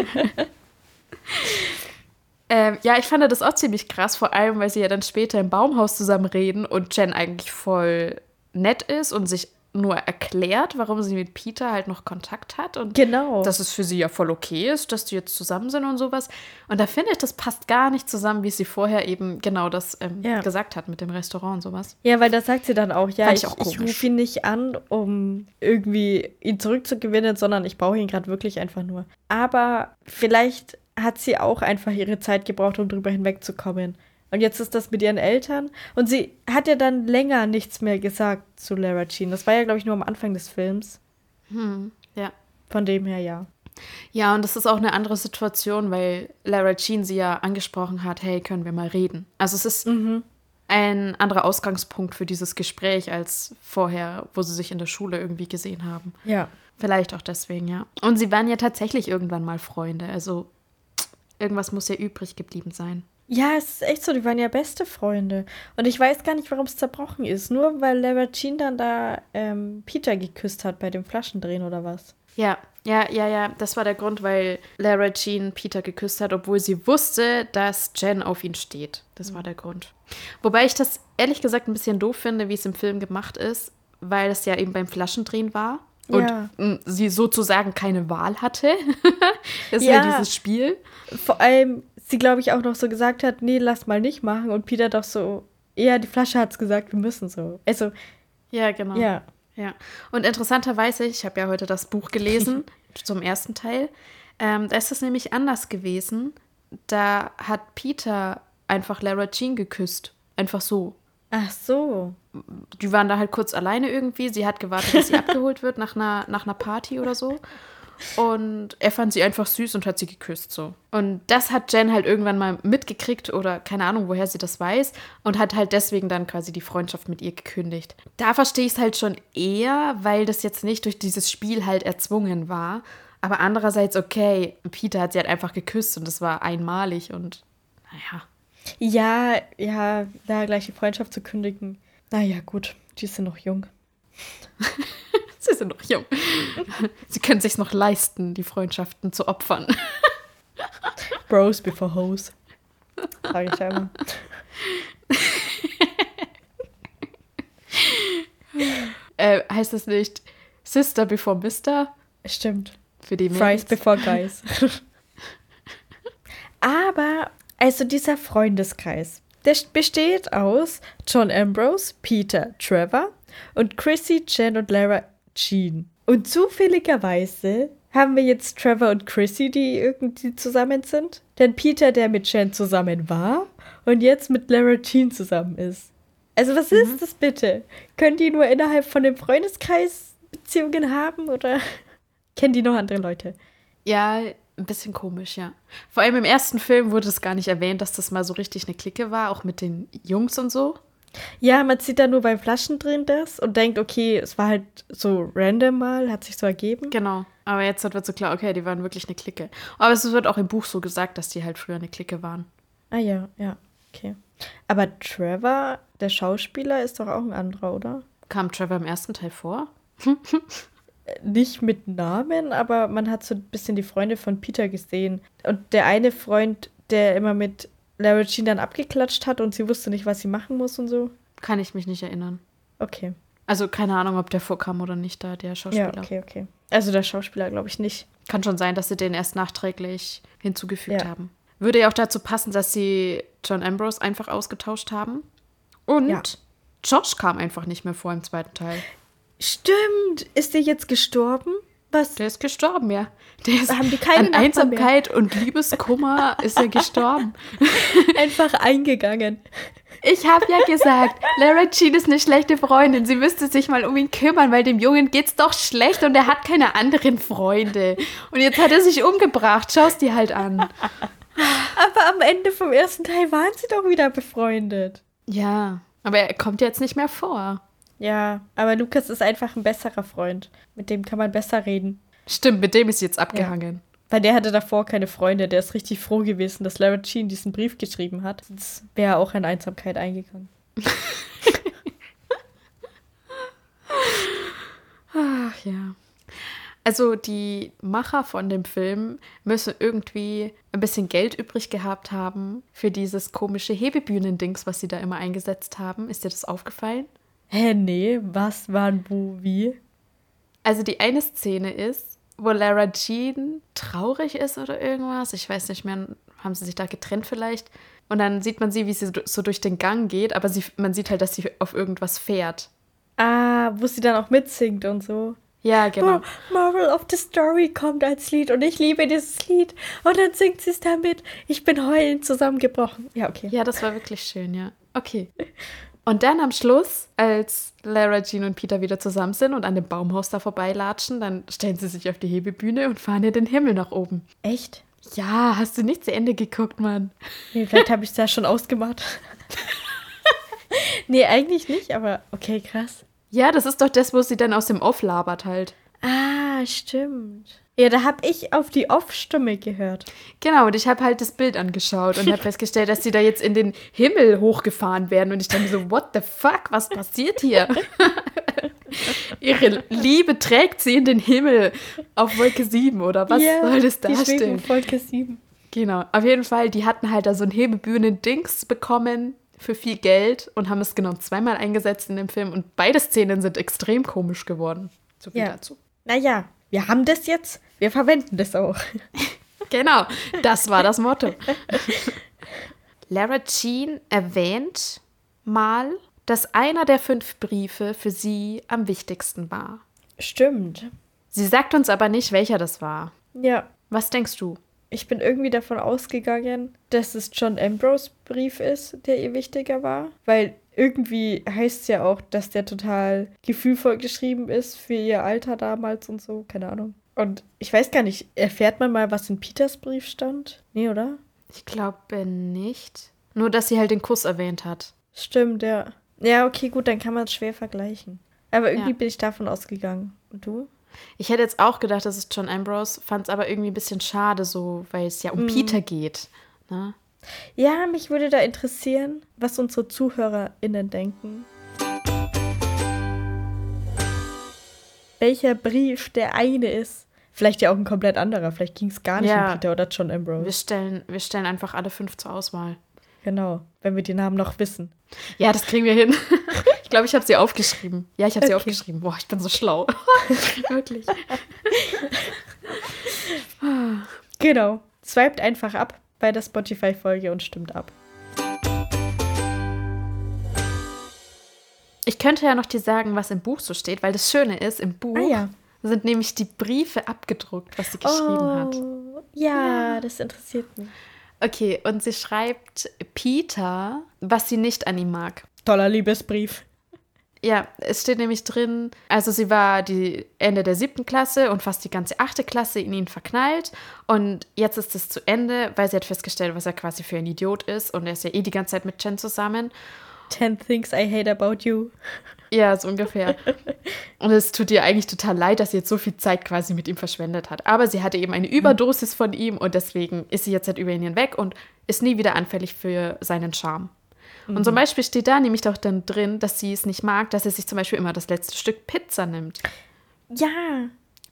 Ja, ich fand das auch ziemlich krass, vor allem, weil sie ja dann später im Baumhaus zusammen reden und Jen eigentlich voll nett ist und sich nur erklärt, warum sie mit Peter halt noch Kontakt hat und dass es für sie ja voll okay ist, dass die jetzt zusammen sind und sowas. Und da finde ich, das passt gar nicht zusammen, wie sie vorher eben genau das gesagt hat mit dem Restaurant und sowas. Ja, weil da sagt sie dann auch, ja, ich komisch. rufe ihn nicht an, um irgendwie ihn zurückzugewinnen, sondern ich brauche ihn gerade wirklich einfach nur. Aber vielleicht hat sie auch einfach ihre Zeit gebraucht, um drüber hinwegzukommen. Und jetzt ist das mit ihren Eltern. Und sie hat ja dann länger nichts mehr gesagt zu Lara Jean. Das war ja, glaube ich, nur am Anfang des Films. Ja. Von dem her, ja. Ja, und das ist auch eine andere Situation, weil Lara Jean sie ja angesprochen hat, hey, können wir mal reden. Also es ist ein anderer Ausgangspunkt für dieses Gespräch als vorher, wo sie sich in der Schule irgendwie gesehen haben. Ja. Vielleicht auch deswegen, ja. Und sie waren ja tatsächlich irgendwann mal Freunde. Also irgendwas muss ja übrig geblieben sein. Ja, es ist echt so, die waren ja beste Freunde. Und ich weiß gar nicht, warum es zerbrochen ist. Nur weil Lara Jean dann da Peter geküsst hat bei dem Flaschendrehen oder was. Ja, das war der Grund, weil Lara Jean Peter geküsst hat, obwohl sie wusste, dass Jen auf ihn steht. Das war der Grund. Wobei ich das ehrlich gesagt ein bisschen doof finde, wie es im Film gemacht ist, weil es ja eben beim Flaschendrehen war und sie sozusagen keine Wahl hatte. Das ist ja dieses Spiel. Vor allem, sie glaube ich auch noch so gesagt hat, nee, lass mal nicht machen. Und Peter doch so, ja, die Flasche hat's gesagt, wir müssen so. Also, ja, genau. Ja. Und interessanterweise, ich habe ja heute das Buch gelesen zum ersten Teil, da ist es nämlich anders gewesen. Da hat Peter einfach Lara Jean geküsst. Einfach so. Ach so. Die waren da halt kurz alleine irgendwie. Sie hat gewartet, dass sie abgeholt wird nach einer Party oder so. Und er fand sie einfach süß und hat sie geküsst so. Und das hat Jen halt irgendwann mal mitgekriegt oder keine Ahnung, woher sie das weiß und hat halt deswegen dann quasi die Freundschaft mit ihr gekündigt. Da verstehe ich es halt schon eher, weil das jetzt nicht durch dieses Spiel halt erzwungen war. Aber andererseits, okay, Peter hat sie halt einfach geküsst und das war einmalig und naja. Ja, da gleich die Freundschaft zu kündigen. Naja, gut, die sind noch jung. Sie sind noch jung. Sie können sich noch leisten, die Freundschaften zu opfern. Bros before hoes. Sag ich ja immer. Heißt das nicht Sister before Mister? Stimmt. Für die Fries before guys. Aber, also dieser Freundeskreis, der besteht aus John Ambrose, Peter, Trevor und Chrissy, Jen und Lara Jean. Und zufälligerweise haben wir jetzt Trevor und Chrissy, die irgendwie zusammen sind. Denn Peter, der mit Jen zusammen war und jetzt mit Lara Jean zusammen ist. Also was ist das bitte? Können die nur innerhalb von dem Freundeskreis Beziehungen haben oder kennen die noch andere Leute? Ja, ein bisschen komisch, ja. Vor allem im ersten Film wurde es gar nicht erwähnt, dass das mal so richtig eine Clique war, auch mit den Jungs und so. Ja, man sieht da nur beim Flaschendrehen das und denkt, okay, es war halt so random mal, hat sich so ergeben. Genau, aber jetzt wird so klar, okay, die waren wirklich eine Clique. Aber es wird auch im Buch so gesagt, dass die halt früher eine Clique waren. Ah ja, okay. Aber Trevor, der Schauspieler, ist doch auch ein anderer, oder? Kam Trevor im ersten Teil vor? Nicht mit Namen, aber man hat so ein bisschen die Freunde von Peter gesehen. Und der eine Freund, der immer mit Lara Jean dann abgeklatscht hat und sie wusste nicht, was sie machen muss und so. Kann ich mich nicht erinnern. Okay. Also keine Ahnung, ob der vorkam oder nicht da, der Schauspieler. Ja, okay. Also der Schauspieler glaube ich nicht. Kann schon sein, dass sie den erst nachträglich hinzugefügt haben. Würde ja auch dazu passen, dass sie John Ambrose einfach ausgetauscht haben. Und Josh kam einfach nicht mehr vor im zweiten Teil. Stimmt. Ist der jetzt gestorben? Was? Der ist gestorben, ja. Der ist haben die keine an Einsamkeit und Liebeskummer ist er gestorben. Einfach eingegangen. Ich habe ja gesagt, Lara Jean ist eine schlechte Freundin. Sie müsste sich mal um ihn kümmern, weil dem Jungen geht's doch schlecht und er hat keine anderen Freunde. Und jetzt hat er sich umgebracht. Schau's dir halt an. Aber am Ende vom ersten Teil waren sie doch wieder befreundet. Ja, aber er kommt jetzt nicht mehr vor. Ja, aber Lukas ist einfach ein besserer Freund. Mit dem kann man besser reden. Stimmt, mit dem ist jetzt abgehangen. Ja. Weil der hatte davor keine Freunde. Der ist richtig froh gewesen, dass Lara Jean diesen Brief geschrieben hat. Sonst wäre er auch in Einsamkeit eingegangen. Ach ja. Also die Macher von dem Film müssen irgendwie ein bisschen Geld übrig gehabt haben für dieses komische Hebebühnen-Dings, was sie da immer eingesetzt haben. Ist dir das aufgefallen? Hä, nee, was, wann, wo, wie? Also die eine Szene ist, wo Lara Jean traurig ist oder irgendwas. Ich weiß nicht mehr, haben sie sich da getrennt vielleicht? Und dann sieht man sie, wie sie so durch den Gang geht, aber man sieht halt, dass sie auf irgendwas fährt. Ah, wo sie dann auch mitsingt und so. Ja, genau. Moral of the Story kommt als Lied und ich liebe dieses Lied. Und dann singt sie es damit. Ich bin heulend zusammengebrochen. Ja, okay. Ja, das war wirklich schön, ja. Okay. Und dann am Schluss, als Lara Jean und Peter wieder zusammen sind und an dem Baumhaus da vorbeilatschen, dann stellen sie sich auf die Hebebühne und fahren ja den Himmel nach oben. Echt? Ja, hast du nicht zu Ende geguckt, Mann? Nee, vielleicht habe ich es ja schon ausgemacht. Nee, eigentlich nicht, aber okay, krass. Ja, das ist doch das, wo sie dann aus dem Off labert halt. Ah, stimmt. Ja, da habe ich auf die Off-Stimme gehört. Genau, und ich habe halt das Bild angeschaut und habe festgestellt, dass sie da jetzt in den Himmel hochgefahren werden. Und ich dachte mir so, what the fuck, was passiert hier? Ihre Liebe trägt sie in den Himmel auf Wolke 7 oder was soll das Die schweben darstellen? auf Wolke 7. Genau, auf jeden Fall, die hatten halt da so ein Hebebühnen-Dings bekommen für viel Geld und haben es genau 2-mal eingesetzt in dem Film. Und beide Szenen sind extrem komisch geworden. So viel dazu. Naja, wir haben das jetzt, wir verwenden das auch. Genau, das war das Motto. Lara Jean erwähnt mal, dass einer der 5 Briefe für sie am wichtigsten war. Stimmt. Sie sagt uns aber nicht, welcher das war. Ja, Was denkst du? ich bin irgendwie davon ausgegangen, dass es John Ambrose Brief ist, der ihr wichtiger war. Weil irgendwie heißt es ja auch, dass der total gefühlvoll geschrieben ist für ihr Alter damals und so. Keine Ahnung. Und ich weiß gar nicht, erfährt man mal, was in Peters Brief stand? Nee, oder? Ich glaube nicht. Nur, dass sie halt den Kuss erwähnt hat. Stimmt, ja. Ja, okay, gut, dann kann man es schwer vergleichen. Aber irgendwie Ja. bin ich davon ausgegangen. Und du? Ich hätte jetzt auch gedacht, das ist John Ambrose, fand es aber irgendwie ein bisschen schade so, weil es ja um Peter geht. Ne? Ja, mich würde da interessieren, was unsere ZuhörerInnen denken. Welcher Brief der eine ist. Vielleicht ja auch ein komplett anderer. Vielleicht ging es gar nicht Ja. um Peter oder John Ambrose. Wir stellen einfach alle 5 zur Auswahl. Genau, wenn wir die Namen noch wissen. Ja, das kriegen wir hin. Ich glaube, ich habe sie aufgeschrieben. Ja, ich habe sie Okay. aufgeschrieben. Boah, ich bin so schlau. Wirklich. Genau. Swiped einfach ab bei der Spotify-Folge und stimmt ab. Ich könnte ja noch dir sagen, was im Buch so steht, weil das Schöne ist, im Buch sind nämlich die Briefe abgedruckt, was sie geschrieben hat. Ja, das interessiert mich. Okay, und sie schreibt Peter, was sie nicht an ihm mag. Toller Liebesbrief. Ja, es steht nämlich drin, also sie war die Ende der 7. Klasse und fast die ganze 8. Klasse in ihn verknallt. Und jetzt ist es zu Ende, weil sie hat festgestellt, was er quasi für ein Idiot ist. Und er ist ja die ganze Zeit mit Jen zusammen. 10 Things I Hate About You. Ja, so ungefähr. Und es tut ihr eigentlich total leid, dass sie jetzt so viel Zeit quasi mit ihm verschwendet hat. Aber sie hatte eben eine Überdosis von ihm und deswegen ist sie jetzt halt über ihn hinweg und ist nie wieder anfällig für seinen Charme. Und zum Beispiel steht da nämlich doch dann drin, dass sie es nicht mag, dass er sich zum Beispiel immer das letzte Stück Pizza nimmt. Ja.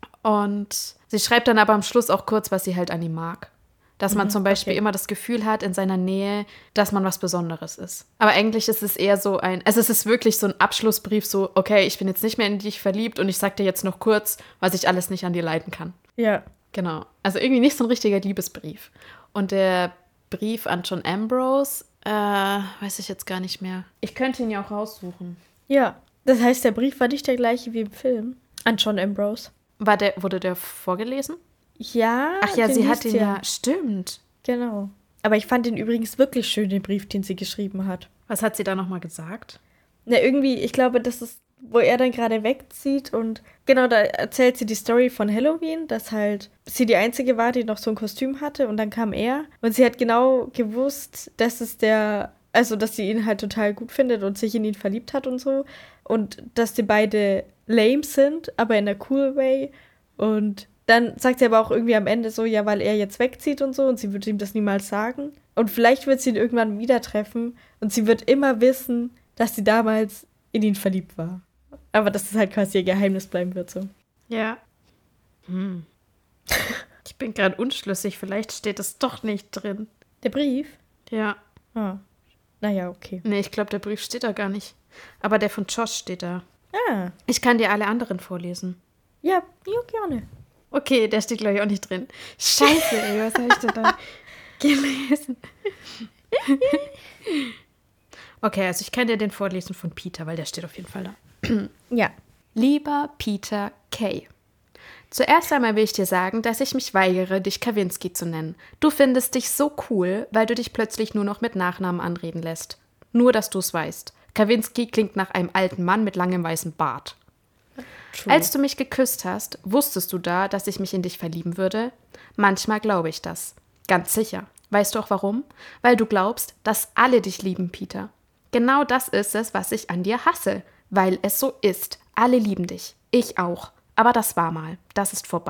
Und sie schreibt dann aber am Schluss auch kurz, was sie halt an ihm mag. Dass man zum Beispiel immer das Gefühl hat in seiner Nähe, dass man was Besonderes ist. Aber eigentlich ist es eher so also es ist wirklich so ein Abschlussbrief, so, okay, ich bin jetzt nicht mehr in dich verliebt und ich sag dir jetzt noch kurz, was ich alles nicht an dir leiden kann. Ja. Genau. Also irgendwie nicht so ein richtiger Liebesbrief. Und der Brief an John Ambrose, weiß ich jetzt gar nicht mehr. Ich könnte ihn ja auch raussuchen. Ja. Das heißt, der Brief war nicht der gleiche wie im Film. An John Ambrose. Wurde der vorgelesen? Ja. Ach ja, den sie hat liest ihn ja. Stimmt. Genau. Aber ich fand den übrigens wirklich schön, den Brief, den sie geschrieben hat. Was hat sie da nochmal gesagt? Na, irgendwie, ich glaube, das ist, wo er dann gerade wegzieht und genau, da erzählt sie die Story von Halloween, dass halt sie die Einzige war, die noch so ein Kostüm hatte und dann kam er und sie hat genau gewusst, dass es dass sie ihn halt total gut findet und sich in ihn verliebt hat und so und dass die beide lame sind, aber in a cool way und dann sagt sie aber auch irgendwie am Ende so, ja, weil er jetzt wegzieht und so und sie wird ihm das niemals sagen und vielleicht wird sie ihn irgendwann wieder treffen und sie wird immer wissen, dass sie damals in ihn verliebt war. Aber dass es halt quasi ihr Geheimnis bleiben wird, so. Ja. Ich bin gerade unschlüssig. Vielleicht steht es doch nicht drin. Der Brief? Ja. Ah. Naja, okay. Nee, ich glaube, der Brief steht da gar nicht. Aber der von Josh steht da. Ah. Ich kann dir alle anderen vorlesen. Ja, gerne. Okay, der steht, glaube ich, auch nicht drin. Scheiße, ey, was habe ich denn da gelesen? Okay, also ich kann dir den vorlesen von Peter, weil der steht auf jeden Fall da. Ja. Lieber Peter Kay. Zuerst einmal will ich dir sagen, dass ich mich weigere, dich Kavinsky zu nennen. Du findest dich so cool, weil du dich plötzlich nur noch mit Nachnamen anreden lässt. Nur, dass du es weißt. Kavinsky klingt nach einem alten Mann mit langem weißem Bart. True. Als du mich geküsst hast, wusstest du da, dass ich mich in dich verlieben würde? Manchmal glaube ich das. Ganz sicher. Weißt du auch warum? Weil du glaubst, dass alle dich lieben, Peter. Genau das ist es, was ich an dir hasse. Weil es so ist. Alle lieben dich. Ich auch. Aber das war mal. Das ist vorbei.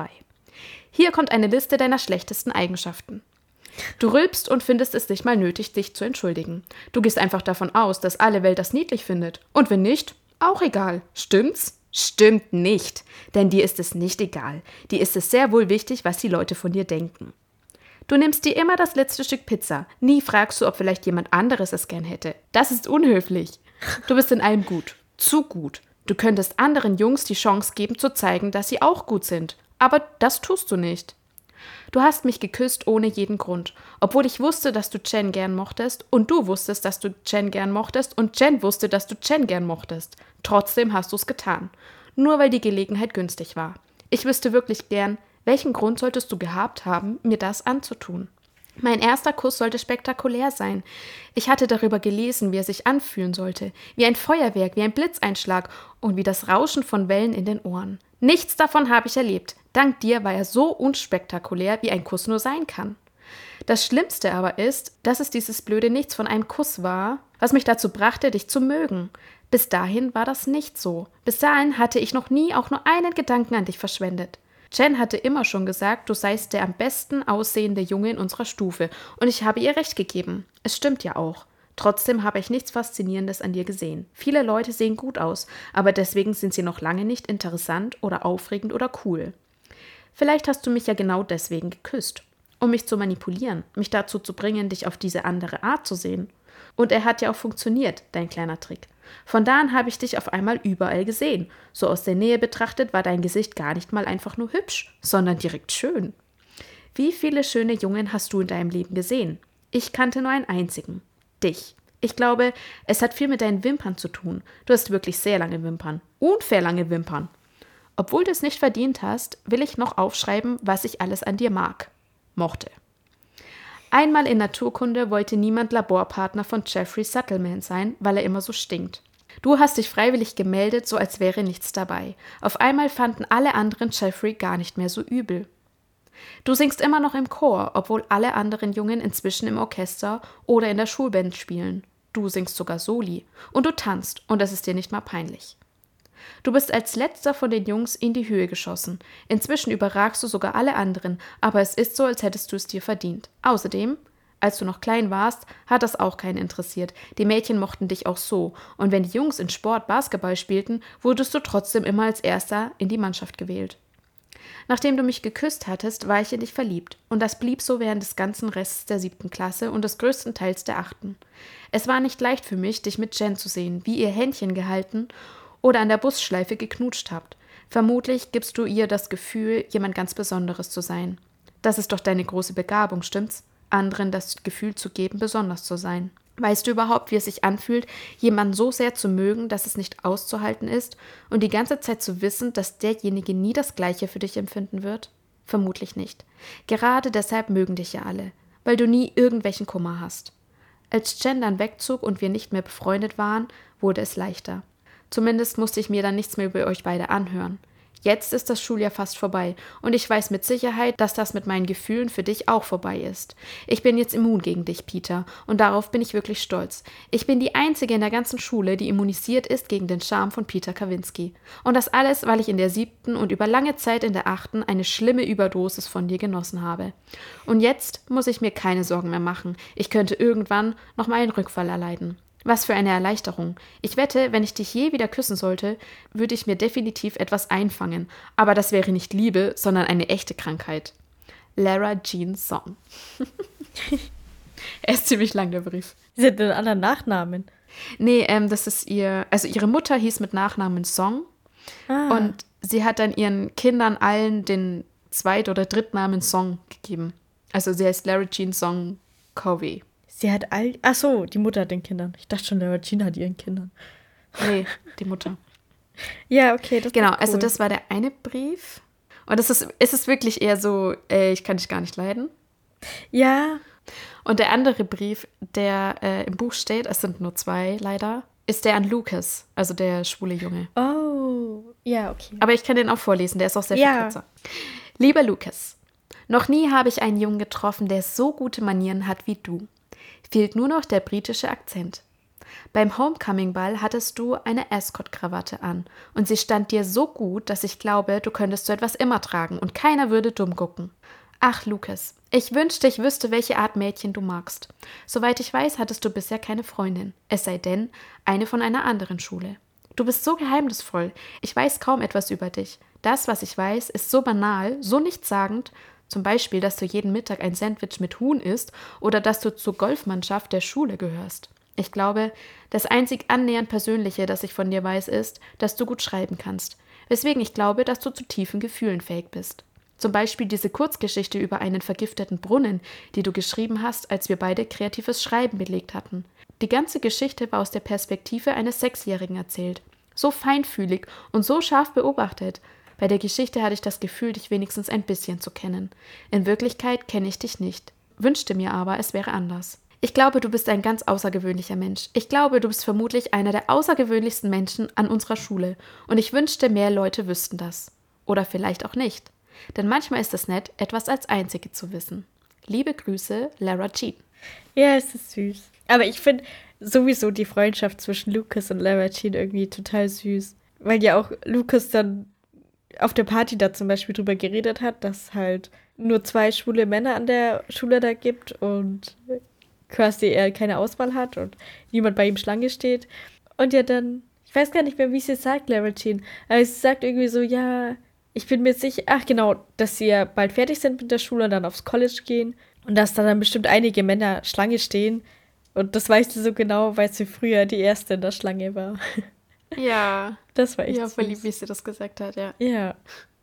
Hier kommt eine Liste deiner schlechtesten Eigenschaften. Du rülpst und findest es nicht mal nötig, dich zu entschuldigen. Du gehst einfach davon aus, dass alle Welt das niedlich findet. Und wenn nicht, auch egal. Stimmt's? Stimmt nicht. Denn dir ist es nicht egal. Dir ist es sehr wohl wichtig, was die Leute von dir denken. Du nimmst dir immer das letzte Stück Pizza. Nie fragst du, ob vielleicht jemand anderes es gern hätte. Das ist unhöflich. Du bist in allem gut. Zu gut. Du könntest anderen Jungs die Chance geben, zu zeigen, dass sie auch gut sind. Aber das tust du nicht. Du hast mich geküsst ohne jeden Grund, obwohl ich wusste, dass du Jen gern mochtest und du wusstest, dass du Jen gern mochtest und Jen wusste, dass du Jen gern mochtest. Trotzdem hast du es getan. Nur weil die Gelegenheit günstig war. Ich wüsste wirklich gern, welchen Grund solltest du gehabt haben, mir das anzutun? Mein erster Kuss sollte spektakulär sein. Ich hatte darüber gelesen, wie er sich anfühlen sollte, wie ein Feuerwerk, wie ein Blitzeinschlag und wie das Rauschen von Wellen in den Ohren. Nichts davon habe ich erlebt. Dank dir war er so unspektakulär, wie ein Kuss nur sein kann. Das Schlimmste aber ist, dass es dieses blöde Nichts von einem Kuss war, was mich dazu brachte, dich zu mögen. Bis dahin war das nicht so. Bis dahin hatte ich noch nie auch nur einen Gedanken an dich verschwendet. Jen hatte immer schon gesagt, du seist der am besten aussehende Junge in unserer Stufe und ich habe ihr recht gegeben. Es stimmt ja auch. Trotzdem habe ich nichts Faszinierendes an dir gesehen. Viele Leute sehen gut aus, aber deswegen sind sie noch lange nicht interessant oder aufregend oder cool. Vielleicht hast du mich ja genau deswegen geküsst, um mich zu manipulieren, mich dazu zu bringen, dich auf diese andere Art zu sehen. Und er hat ja auch funktioniert, dein kleiner Trick. Von da an habe ich dich auf einmal überall gesehen. So aus der Nähe betrachtet war dein Gesicht gar nicht mal einfach nur hübsch, sondern direkt schön. Wie viele schöne Jungen hast du in deinem Leben gesehen? Ich kannte nur einen einzigen. Dich. Ich glaube, es hat viel mit deinen Wimpern zu tun. Du hast wirklich sehr lange Wimpern. Unfair lange Wimpern. Obwohl du es nicht verdient hast, will ich noch aufschreiben, was ich alles an dir mochte. Einmal in Naturkunde wollte niemand Laborpartner von Jeffrey Settleman sein, weil er immer so stinkt. Du hast dich freiwillig gemeldet, so als wäre nichts dabei. Auf einmal fanden alle anderen Jeffrey gar nicht mehr so übel. Du singst immer noch im Chor, obwohl alle anderen Jungen inzwischen im Orchester oder in der Schulband spielen. Du singst sogar Soli. Und du tanzt, und das ist dir nicht mal peinlich. Du bist als letzter von den Jungs in die Höhe geschossen. Inzwischen überragst du sogar alle anderen, aber es ist so, als hättest du es dir verdient. Außerdem, als du noch klein warst, hat das auch keinen interessiert. Die Mädchen mochten dich auch so. Und wenn die Jungs in Sport Basketball spielten, wurdest du trotzdem immer als Erster in die Mannschaft gewählt. Nachdem du mich geküsst hattest, war ich in dich verliebt. Und das blieb so während des ganzen Rests der 7. Klasse und des größten Teils der 8. Es war nicht leicht für mich, dich mit Jen zu sehen, wie ihr Händchen gehalten oder an der Busschleife geknutscht habt. Vermutlich gibst du ihr das Gefühl, jemand ganz Besonderes zu sein. Das ist doch deine große Begabung, stimmt's? Anderen das Gefühl zu geben, besonders zu sein. Weißt du überhaupt, wie es sich anfühlt, jemanden so sehr zu mögen, dass es nicht auszuhalten ist und die ganze Zeit zu wissen, dass derjenige nie das Gleiche für dich empfinden wird? Vermutlich nicht. Gerade deshalb mögen dich ja alle, weil du nie irgendwelchen Kummer hast. Als Jen dann wegzog und wir nicht mehr befreundet waren, wurde es leichter. Zumindest musste ich mir dann nichts mehr über euch beide anhören. Jetzt ist das Schuljahr fast vorbei und ich weiß mit Sicherheit, dass das mit meinen Gefühlen für dich auch vorbei ist. Ich bin jetzt immun gegen dich, Peter, und darauf bin ich wirklich stolz. Ich bin die Einzige in der ganzen Schule, die immunisiert ist gegen den Charme von Peter Kavinsky. Und das alles, weil ich in der 7. und über lange Zeit in der 8. eine schlimme Überdosis von dir genossen habe. Und jetzt muss ich mir keine Sorgen mehr machen. Ich könnte irgendwann noch mal einen Rückfall erleiden. Was für eine Erleichterung. Ich wette, wenn ich dich je wieder küssen sollte, würde ich mir definitiv etwas einfangen. Aber das wäre nicht Liebe, sondern eine echte Krankheit. Lara Jean Song. Er ist ziemlich lang, der Brief. Sie hat einen anderen Nachnamen. Nee, das ist ihre Mutter hieß mit Nachnamen Song. Und sie hat dann ihren Kindern allen den Zweit- oder Drittnamen Song gegeben. Also sie heißt Lara Jean Song Covey. Sie hat ach so, die Mutter hat den Kindern. Ich dachte schon, Lara Jean hat ihren Kindern. Nee, die Mutter. Ja, okay, das genau, ist cool. Also das war der eine Brief. Und es ist wirklich eher so, ich kann dich gar nicht leiden. Ja. Und der andere Brief, der im Buch steht, es sind nur 2 leider, ist der an Lucas, also der schwule Junge. Oh, ja, okay. Aber ich kann den auch vorlesen, der ist auch sehr viel kürzer. Lieber Lucas, noch nie habe ich einen Jungen getroffen, der so gute Manieren hat wie du. Fehlt nur noch der britische Akzent. Beim Homecoming-Ball hattest du eine Ascot-Krawatte an und sie stand dir so gut, dass ich glaube, du könntest so etwas immer tragen und keiner würde dumm gucken. Ach, Lucas, ich wünschte, ich wüsste, welche Art Mädchen du magst. Soweit ich weiß, hattest du bisher keine Freundin, es sei denn, eine von einer anderen Schule. Du bist so geheimnisvoll, ich weiß kaum etwas über dich. Das, was ich weiß, ist so banal, so nichtssagend, zum Beispiel, dass du jeden Mittag ein Sandwich mit Huhn isst oder dass du zur Golfmannschaft der Schule gehörst. Ich glaube, das einzig annähernd Persönliche, das ich von dir weiß, ist, dass du gut schreiben kannst, weswegen ich glaube, dass du zu tiefen Gefühlen fähig bist. Zum Beispiel diese Kurzgeschichte über einen vergifteten Brunnen, die du geschrieben hast, als wir beide kreatives Schreiben belegt hatten. Die ganze Geschichte war aus der Perspektive eines 6-Jährigen erzählt. So feinfühlig und so scharf beobachtet. Bei der Geschichte hatte ich das Gefühl, dich wenigstens ein bisschen zu kennen. In Wirklichkeit kenne ich dich nicht. Wünschte mir aber, es wäre anders. Ich glaube, du bist ein ganz außergewöhnlicher Mensch. Ich glaube, du bist vermutlich einer der außergewöhnlichsten Menschen an unserer Schule. Und ich wünschte, mehr Leute wüssten das. Oder vielleicht auch nicht. Denn manchmal ist es nett, etwas als Einzige zu wissen. Liebe Grüße, Lara Jean. Ja, es ist süß. Aber ich finde sowieso die Freundschaft zwischen Lucas und Lara Jean irgendwie total süß. Weil ja auch Lucas dann auf der Party da zum Beispiel drüber geredet hat, dass halt nur 2 schwule Männer an der Schule da gibt und quasi er keine Auswahl hat und niemand bei ihm Schlange steht. Und ja dann, ich weiß gar nicht mehr, wie sie es sagt, Lara Jean, aber sie sagt irgendwie so, ja, ich bin mir sicher, ach genau, dass sie ja bald fertig sind mit der Schule und dann aufs College gehen und dass da dann bestimmt einige Männer Schlange stehen. Und das weiß sie so genau, weil sie früher die Erste in der Schlange war. Ja. Das war echt Ja, voll süß. lieb, wie sie das gesagt hat, ja. Ja.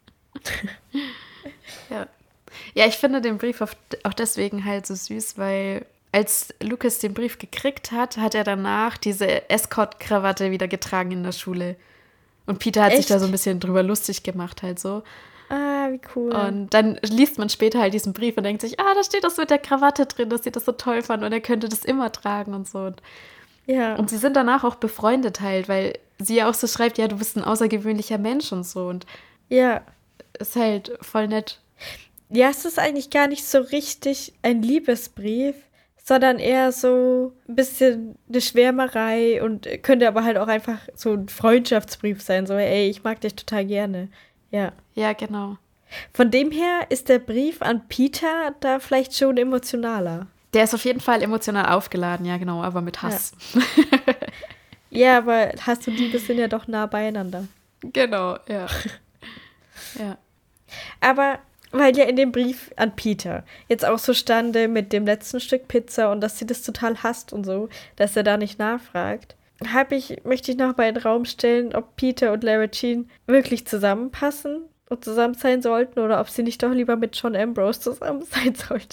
Ja. Ja, ich finde den Brief auch deswegen halt so süß, weil als Lucas den Brief gekriegt hat, hat er danach diese Escort-Krawatte wieder getragen in der Schule. Und Peter hat sich Echt? da so ein bisschen drüber lustig gemacht halt so. Ah, wie cool. Und dann liest man später halt diesen Brief und denkt sich, da steht das mit der Krawatte drin, dass sie das so toll fand und er könnte das immer tragen und so. ja. Und sie sind danach auch befreundet halt, weil sie ja auch so schreibt, ja, du bist ein außergewöhnlicher Mensch und so. Und Ja. ist halt voll nett. Ja, es ist eigentlich gar nicht so richtig ein Liebesbrief, sondern eher so ein bisschen eine Schwärmerei und könnte aber halt auch einfach so ein Freundschaftsbrief sein. So, ey, ich mag dich total gerne. Ja. Ja, genau. Von dem her ist der Brief an Peter da vielleicht schon emotionaler. Der ist auf jeden Fall emotional aufgeladen, ja genau, aber mit Hass. Ja, aber Hass und Liebe sind ja doch nah beieinander. Genau, ja. Ja. Aber weil ja in dem Brief an Peter jetzt auch so stande mit dem letzten Stück Pizza und dass sie das total hasst und so, dass er da nicht nachfragt, möchte ich noch mal in den Raum stellen, ob Peter und Lara Jean wirklich zusammenpassen und zusammen sein sollten oder ob sie nicht doch lieber mit John Ambrose zusammen sein sollte.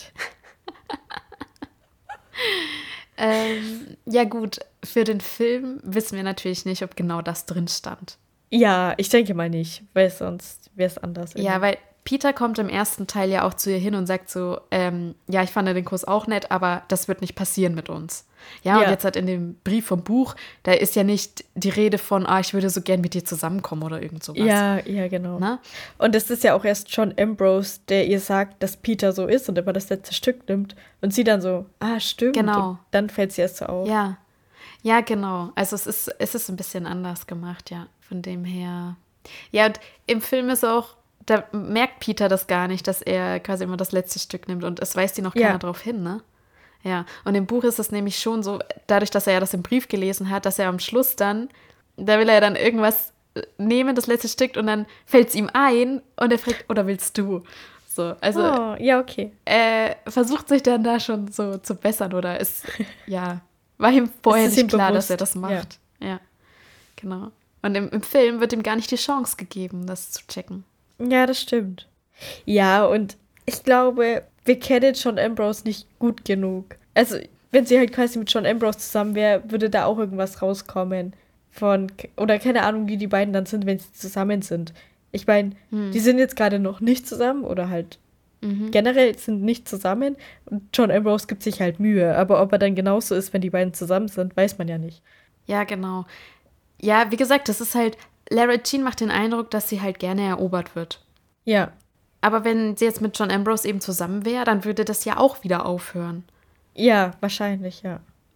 Ja gut, für den Film wissen wir natürlich nicht, ob genau das drin stand. Ja, ich denke mal nicht, weil sonst wäre es anders. Ja, weil Peter kommt im ersten Teil ja auch zu ihr hin und sagt so, ja, ich fand den Kurs auch nett, aber das wird nicht passieren mit uns. Ja, Ja. und jetzt halt in dem Brief vom Buch, da ist ja nicht die Rede von, ich würde so gern mit dir zusammenkommen oder irgend sowas. Ja, genau. Ne? Und es ist ja auch erst John Ambrose, der ihr sagt, dass Peter so ist und immer das letzte Stück nimmt. Und sie dann so, stimmt. Genau. Und dann fällt sie erst so auf. Ja. Ja, genau. Also es ist ein bisschen anders gemacht, ja. Von dem her. Ja, und im Film ist auch, da merkt Peter das gar nicht, dass er quasi immer das letzte Stück nimmt und es weist ihn noch keiner drauf hin, ne? Ja, und im Buch ist es nämlich schon so, dadurch, dass er ja das im Brief gelesen hat, dass er am Schluss dann, da will er dann irgendwas nehmen, das letzte Stück, und dann fällt es ihm ein und er fragt, oder willst du? So, also Ja, okay. er versucht sich dann da schon so zu bessern oder war ihm vorher Es ist nicht ihm klar, bewusst, dass er das macht. Ja, genau. Und im Film wird ihm gar nicht die Chance gegeben, das zu checken. Ja, das stimmt. Ja, und ich glaube, wir kennen John Ambrose nicht gut genug. Also, wenn sie halt quasi mit John Ambrose zusammen wäre, würde da auch irgendwas rauskommen oder keine Ahnung, wie die beiden dann sind, wenn sie zusammen sind. Ich meine, die sind jetzt gerade noch nicht zusammen oder halt generell sind nicht zusammen und John Ambrose gibt sich halt Mühe. Aber ob er dann genauso ist, wenn die beiden zusammen sind, weiß man ja nicht. Ja, genau. Ja, wie gesagt, das ist halt, Lara Jean macht den Eindruck, dass sie halt gerne erobert wird. Ja. Aber wenn sie jetzt mit John Ambrose eben zusammen wäre, dann würde das ja auch wieder aufhören. Ja, wahrscheinlich, ja.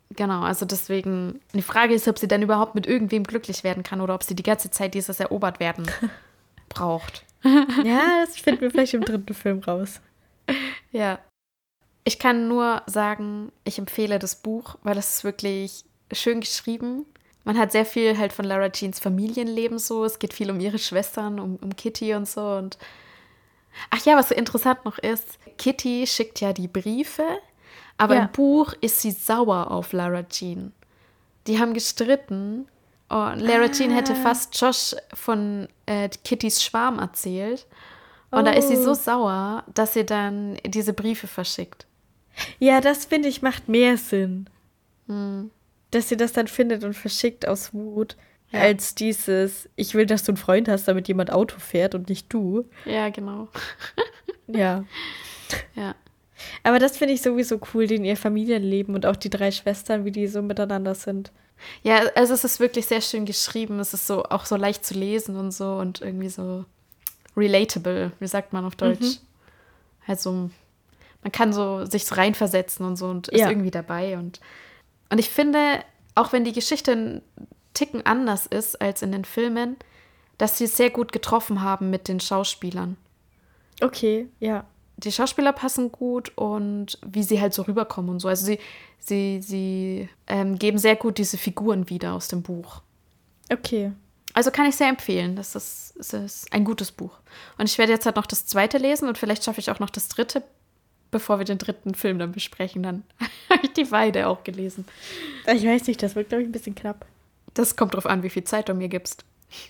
Genau, also deswegen, die Frage ist, ob sie dann überhaupt mit irgendwem glücklich werden kann oder ob sie die ganze Zeit dieses Erobert-Werden braucht. Ja, das finden wir vielleicht im 3. Film raus. Ja. Ich kann nur sagen, ich empfehle das Buch, weil es ist wirklich schön geschrieben. Man hat sehr viel halt von Lara Jeans Familienleben so. Es geht viel um ihre Schwestern, um Kitty und so. Und ach ja, was so interessant noch ist, Kitty schickt ja die Briefe, aber Ja. im Buch ist sie sauer auf Lara Jean. Die haben gestritten und Lara Jean hätte fast Josh von Kittys Schwarm erzählt. Und da ist sie so sauer, dass sie dann diese Briefe verschickt. Ja, das finde ich macht mehr Sinn. Dass sie das dann findet und verschickt aus Wut, Ja. als dieses, ich will, dass du einen Freund hast, damit jemand Auto fährt und nicht du. Ja, genau. Ja. Ja. Aber das finde ich sowieso cool, den ihr Familienleben und auch die 3 Schwestern, wie die so miteinander sind. Ja, also es ist wirklich sehr schön geschrieben. Es ist so auch so leicht zu lesen und so und irgendwie so relatable, wie sagt man auf Deutsch? Also man kann so sich so reinversetzen und so und ist Ja. irgendwie dabei. Und ich finde, auch wenn die Geschichte ein Ticken anders ist als in den Filmen, dass sie es sehr gut getroffen haben mit den Schauspielern. Okay, ja. Die Schauspieler passen gut und wie sie halt so rüberkommen und so. Also sie geben sehr gut diese Figuren wieder aus dem Buch. Okay. Also kann ich sehr empfehlen. Das ist ein gutes Buch. Und ich werde jetzt halt noch das 2. lesen und vielleicht schaffe ich auch noch das 3., bevor wir den 3. Film dann besprechen. Dann habe ich die beide auch gelesen. Ich weiß nicht, das wird, glaube ich, ein bisschen knapp. Das kommt drauf an, wie viel Zeit du mir gibst.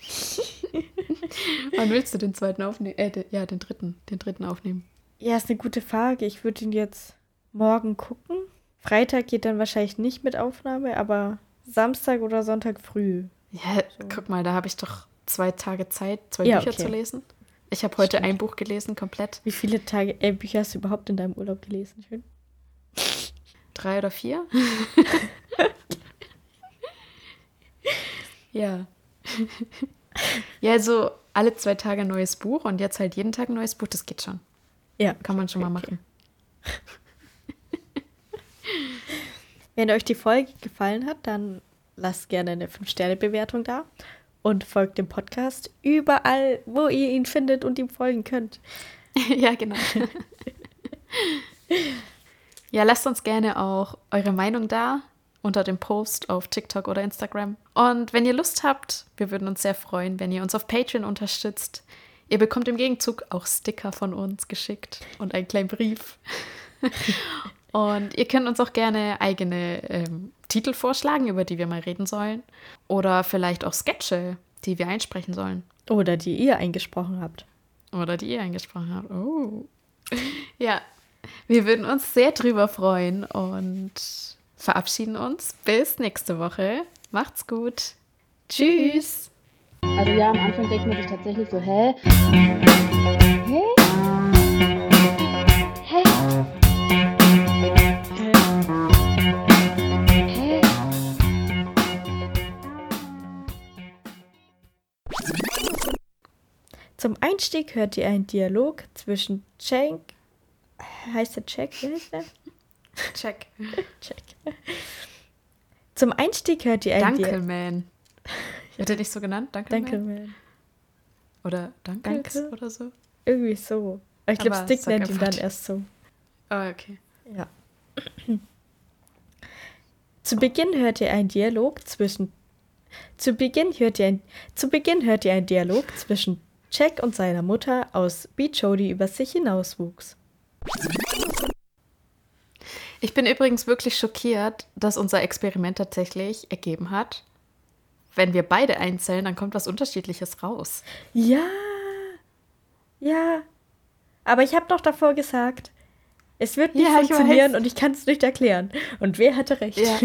Wann willst du den 2. aufnehmen? Den 3. aufnehmen. Ja, ist eine gute Frage. Ich würde ihn jetzt morgen gucken. Freitag geht dann wahrscheinlich nicht mit Aufnahme, aber Samstag oder Sonntag früh. Ja, guck mal, da habe ich doch 2 Tage Zeit, 2 Ja, Bücher okay. zu lesen. Ich habe heute Stimmt. ein Buch gelesen, komplett. Wie viele Bücher hast du überhaupt in deinem Urlaub gelesen? Schön. 3 oder 4? Ja. Ja, also alle 2 Tage ein neues Buch und jetzt halt jeden Tag ein neues Buch, das geht schon. Ja. Kann man schon mal Okay. machen. Wenn euch die Folge gefallen hat, dann lasst gerne eine 5-Sterne-Bewertung da und folgt dem Podcast überall, wo ihr ihn findet und ihm folgen könnt. Ja, genau. Ja, lasst uns gerne auch eure Meinung da unter dem Post auf TikTok oder Instagram. Und wenn ihr Lust habt, wir würden uns sehr freuen, wenn ihr uns auf Patreon unterstützt. Ihr bekommt im Gegenzug auch Sticker von uns geschickt und einen kleinen Brief. Und ihr könnt uns auch gerne eigene Titel vorschlagen, über die wir mal reden sollen. Oder vielleicht auch Sketche, die wir einsprechen sollen. Oder die ihr eingesprochen habt. Oder die ihr eingesprochen habt. Oh. Ja, wir würden uns sehr drüber freuen und verabschieden uns. Bis nächste Woche. Macht's gut. Tschüss. Also ja, am Anfang denkt man sich tatsächlich so, hä? Hä? Hä? Hä? Zum Einstieg hört ihr einen Dialog zwischen Jack. Heißt der Jack? Wie heißt der? Check. Jack. Zum Einstieg hört ihr einen Dialog. Dankelman. Wird er nicht so genannt? Dankelman? Danke, man. Oder Dankels Danke. oder so? Irgendwie so. Aber ich glaube, Aber Stick sag nennt ihn einfach dann die- erst so. Oh, okay. Ja. Zu Beginn hört ihr einen Dialog zwischen Jack und seiner Mutter aus wie Jodie über sich hinauswuchs. Ich bin übrigens wirklich schockiert, dass unser Experiment tatsächlich ergeben hat. Wenn wir beide einzählen, dann kommt was Unterschiedliches raus. Ja. Ja. Aber ich habe doch davor gesagt, es wird nicht Ja, ich funktionieren weiß. und ich kann es nicht erklären. Und wer hatte recht? Ja.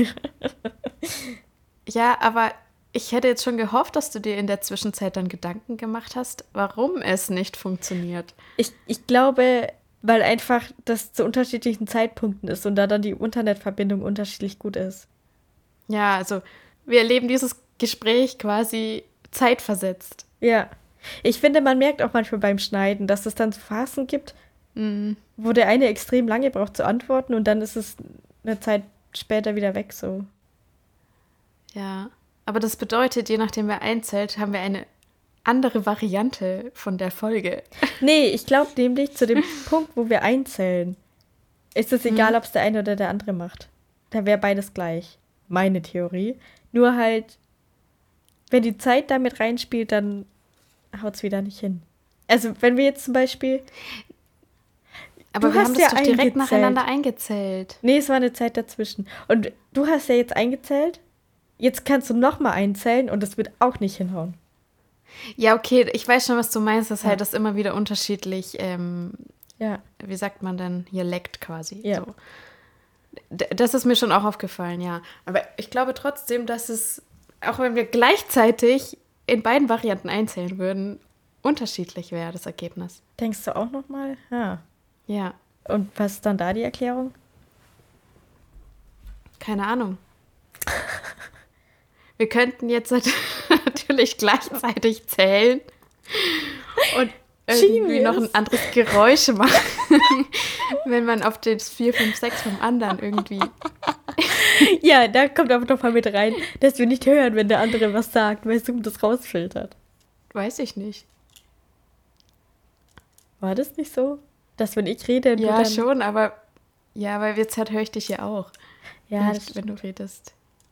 Ja, aber ich hätte jetzt schon gehofft, dass du dir in der Zwischenzeit dann Gedanken gemacht hast, warum es nicht funktioniert. Ich glaube, weil einfach das zu unterschiedlichen Zeitpunkten ist und da dann die Internetverbindung unterschiedlich gut ist. Ja, also wir erleben dieses Gespräch quasi zeitversetzt. Ja. Ich finde, man merkt auch manchmal beim Schneiden, dass es dann so Phasen gibt, wo der eine extrem lange braucht zu antworten und dann ist es eine Zeit später wieder weg so. Ja, aber das bedeutet, je nachdem wer einzählt, haben wir eine andere Variante von der Folge. Nee, ich glaube nämlich, zu dem Punkt, wo wir einzählen, ist es egal, ob es der eine oder der andere macht. Da wäre beides gleich. Meine Theorie. Nur halt, wenn die Zeit damit reinspielt, dann haut es wieder nicht hin. Also, wenn wir jetzt zum Beispiel... Aber Du wir hast haben das ja doch direkt eingezählt. nacheinander eingezählt. Nee, es war eine Zeit dazwischen. Und du hast ja jetzt eingezählt. Jetzt kannst du nochmal einzählen und es wird auch nicht hinhauen. Ja, okay, ich weiß schon, was du meinst, dass Ja. halt das immer wieder unterschiedlich, Ja. wie sagt man denn, hier leckt quasi. Ja. So. Das ist mir schon auch aufgefallen, ja. Aber ich glaube trotzdem, dass es, auch wenn wir gleichzeitig in beiden Varianten einzählen würden, unterschiedlich wäre, das Ergebnis. Denkst du auch nochmal? Ja. Ja, Und was ist dann da die Erklärung? keine Ahnung. Wir könnten jetzt natürlich gleichzeitig zählen und irgendwie noch ein anderes Geräusch machen, wenn man auf das 4, 5, 6 vom anderen irgendwie... Ja, da kommt aber noch mal mit rein, dass wir nicht hören, wenn der andere was sagt, weil Zoom das rausfiltert. Weiß ich nicht. War das nicht so? Dass wenn ich rede, du Ja, dann... schon, aber ja, weil jetzt höre ich dich ja auch. Ja, Nicht, wenn du redest.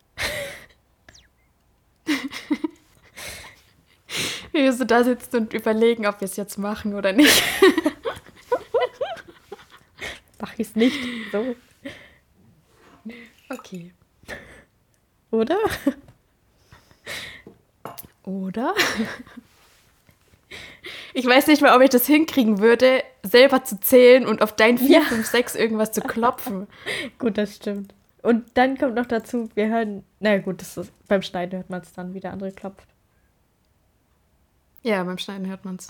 Wie wir so da sitzen und überlegen, ob wir es jetzt machen oder nicht. mach ich es nicht. So. Okay. Oder? Oder? Ich weiß nicht mal, ob ich das hinkriegen würde, selber zu zählen und auf dein 4, Ja. 5, 6 irgendwas zu klopfen. Gut, das stimmt. Und dann kommt noch dazu, wir hören... Na gut, das ist, beim Schneiden hört man es dann, wie der andere klopft. Ja, beim Schneiden hört man's.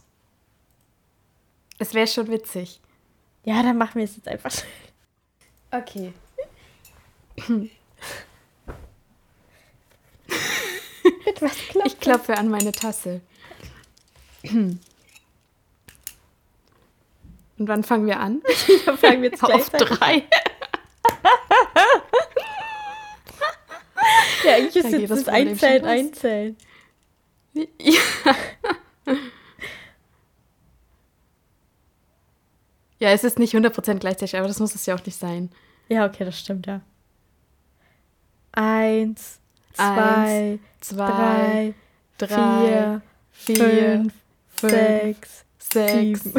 Es wäre schon witzig. Ja, dann machen wir es jetzt einfach. Okay. Mit was klopft? Ich klopfe an meine Tasse. Und wann fangen wir an? Ja, fangen wir jetzt Auf gleichzeitig. 3. Ja, eigentlich ist Dann geht jetzt das das Problem schon los. Einzählen. Ja. Ja, es ist nicht 100% gleichzeitig, aber das muss es ja auch nicht sein. Ja, okay, das stimmt, ja. 1, 2, 2, 3, 3, 4, 4, 5, 6, 6. 7.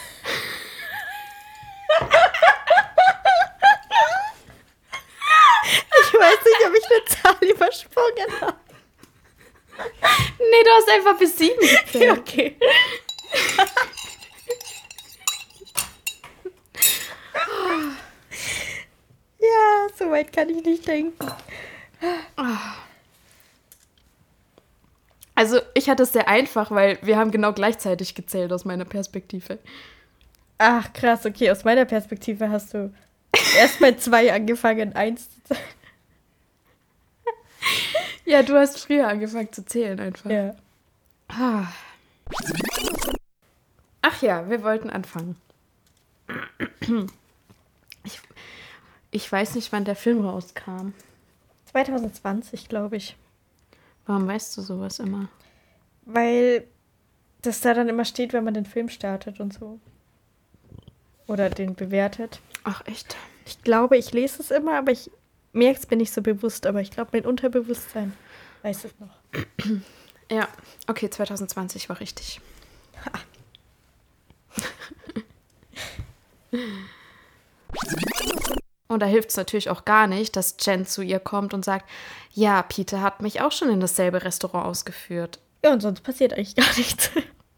Ich weiß nicht, ob ich eine Zahl übersprungen habe. Nee, du hast einfach bis 7 gezählt. Okay. Ja, so weit kann ich nicht denken. Also, ich hatte es sehr einfach, weil wir haben genau gleichzeitig gezählt aus meiner Perspektive. Ach, krass, okay. Aus meiner Perspektive hast du erst bei 2 angefangen, 1 zu zählen. Ja, du hast früher angefangen zu zählen einfach. Ja. Ah. Ach ja, wir wollten anfangen. Ich weiß nicht, wann der Film rauskam. 2020, glaube ich. Warum weißt du sowas immer? Weil das da dann immer steht, wenn man den Film startet und so. Oder den bewertet. Ach, echt? Ich glaube, ich lese es immer, aber ich merke es mir nicht so bewusst. Aber ich glaube, mein Unterbewusstsein weiß es noch. Ja, okay, 2020 war richtig. Und da hilft es natürlich auch gar nicht, dass Jen zu ihr kommt und sagt, ja, Peter hat mich auch schon in dasselbe Restaurant ausgeführt. Ja, und sonst passiert eigentlich gar nichts.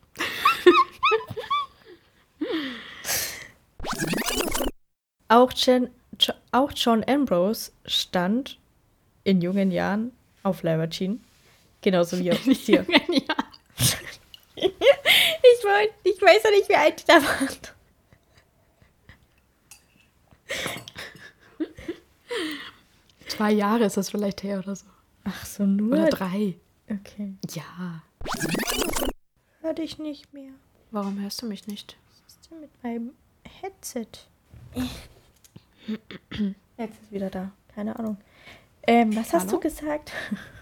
Auch John Ambrose stand in jungen Jahren auf Leibertschien. Genauso wie auch hier. Ja. Ich weiß ja nicht, wie alt die da waren. Zwei Jahre ist das vielleicht her oder so. Ach so, nur? Oder 3. Okay. Ja. Hör dich nicht mehr. Warum hörst du mich nicht? Was ist denn mit meinem Headset? Jetzt ist wieder da. Keine Ahnung. Was hast du Hallo? gesagt?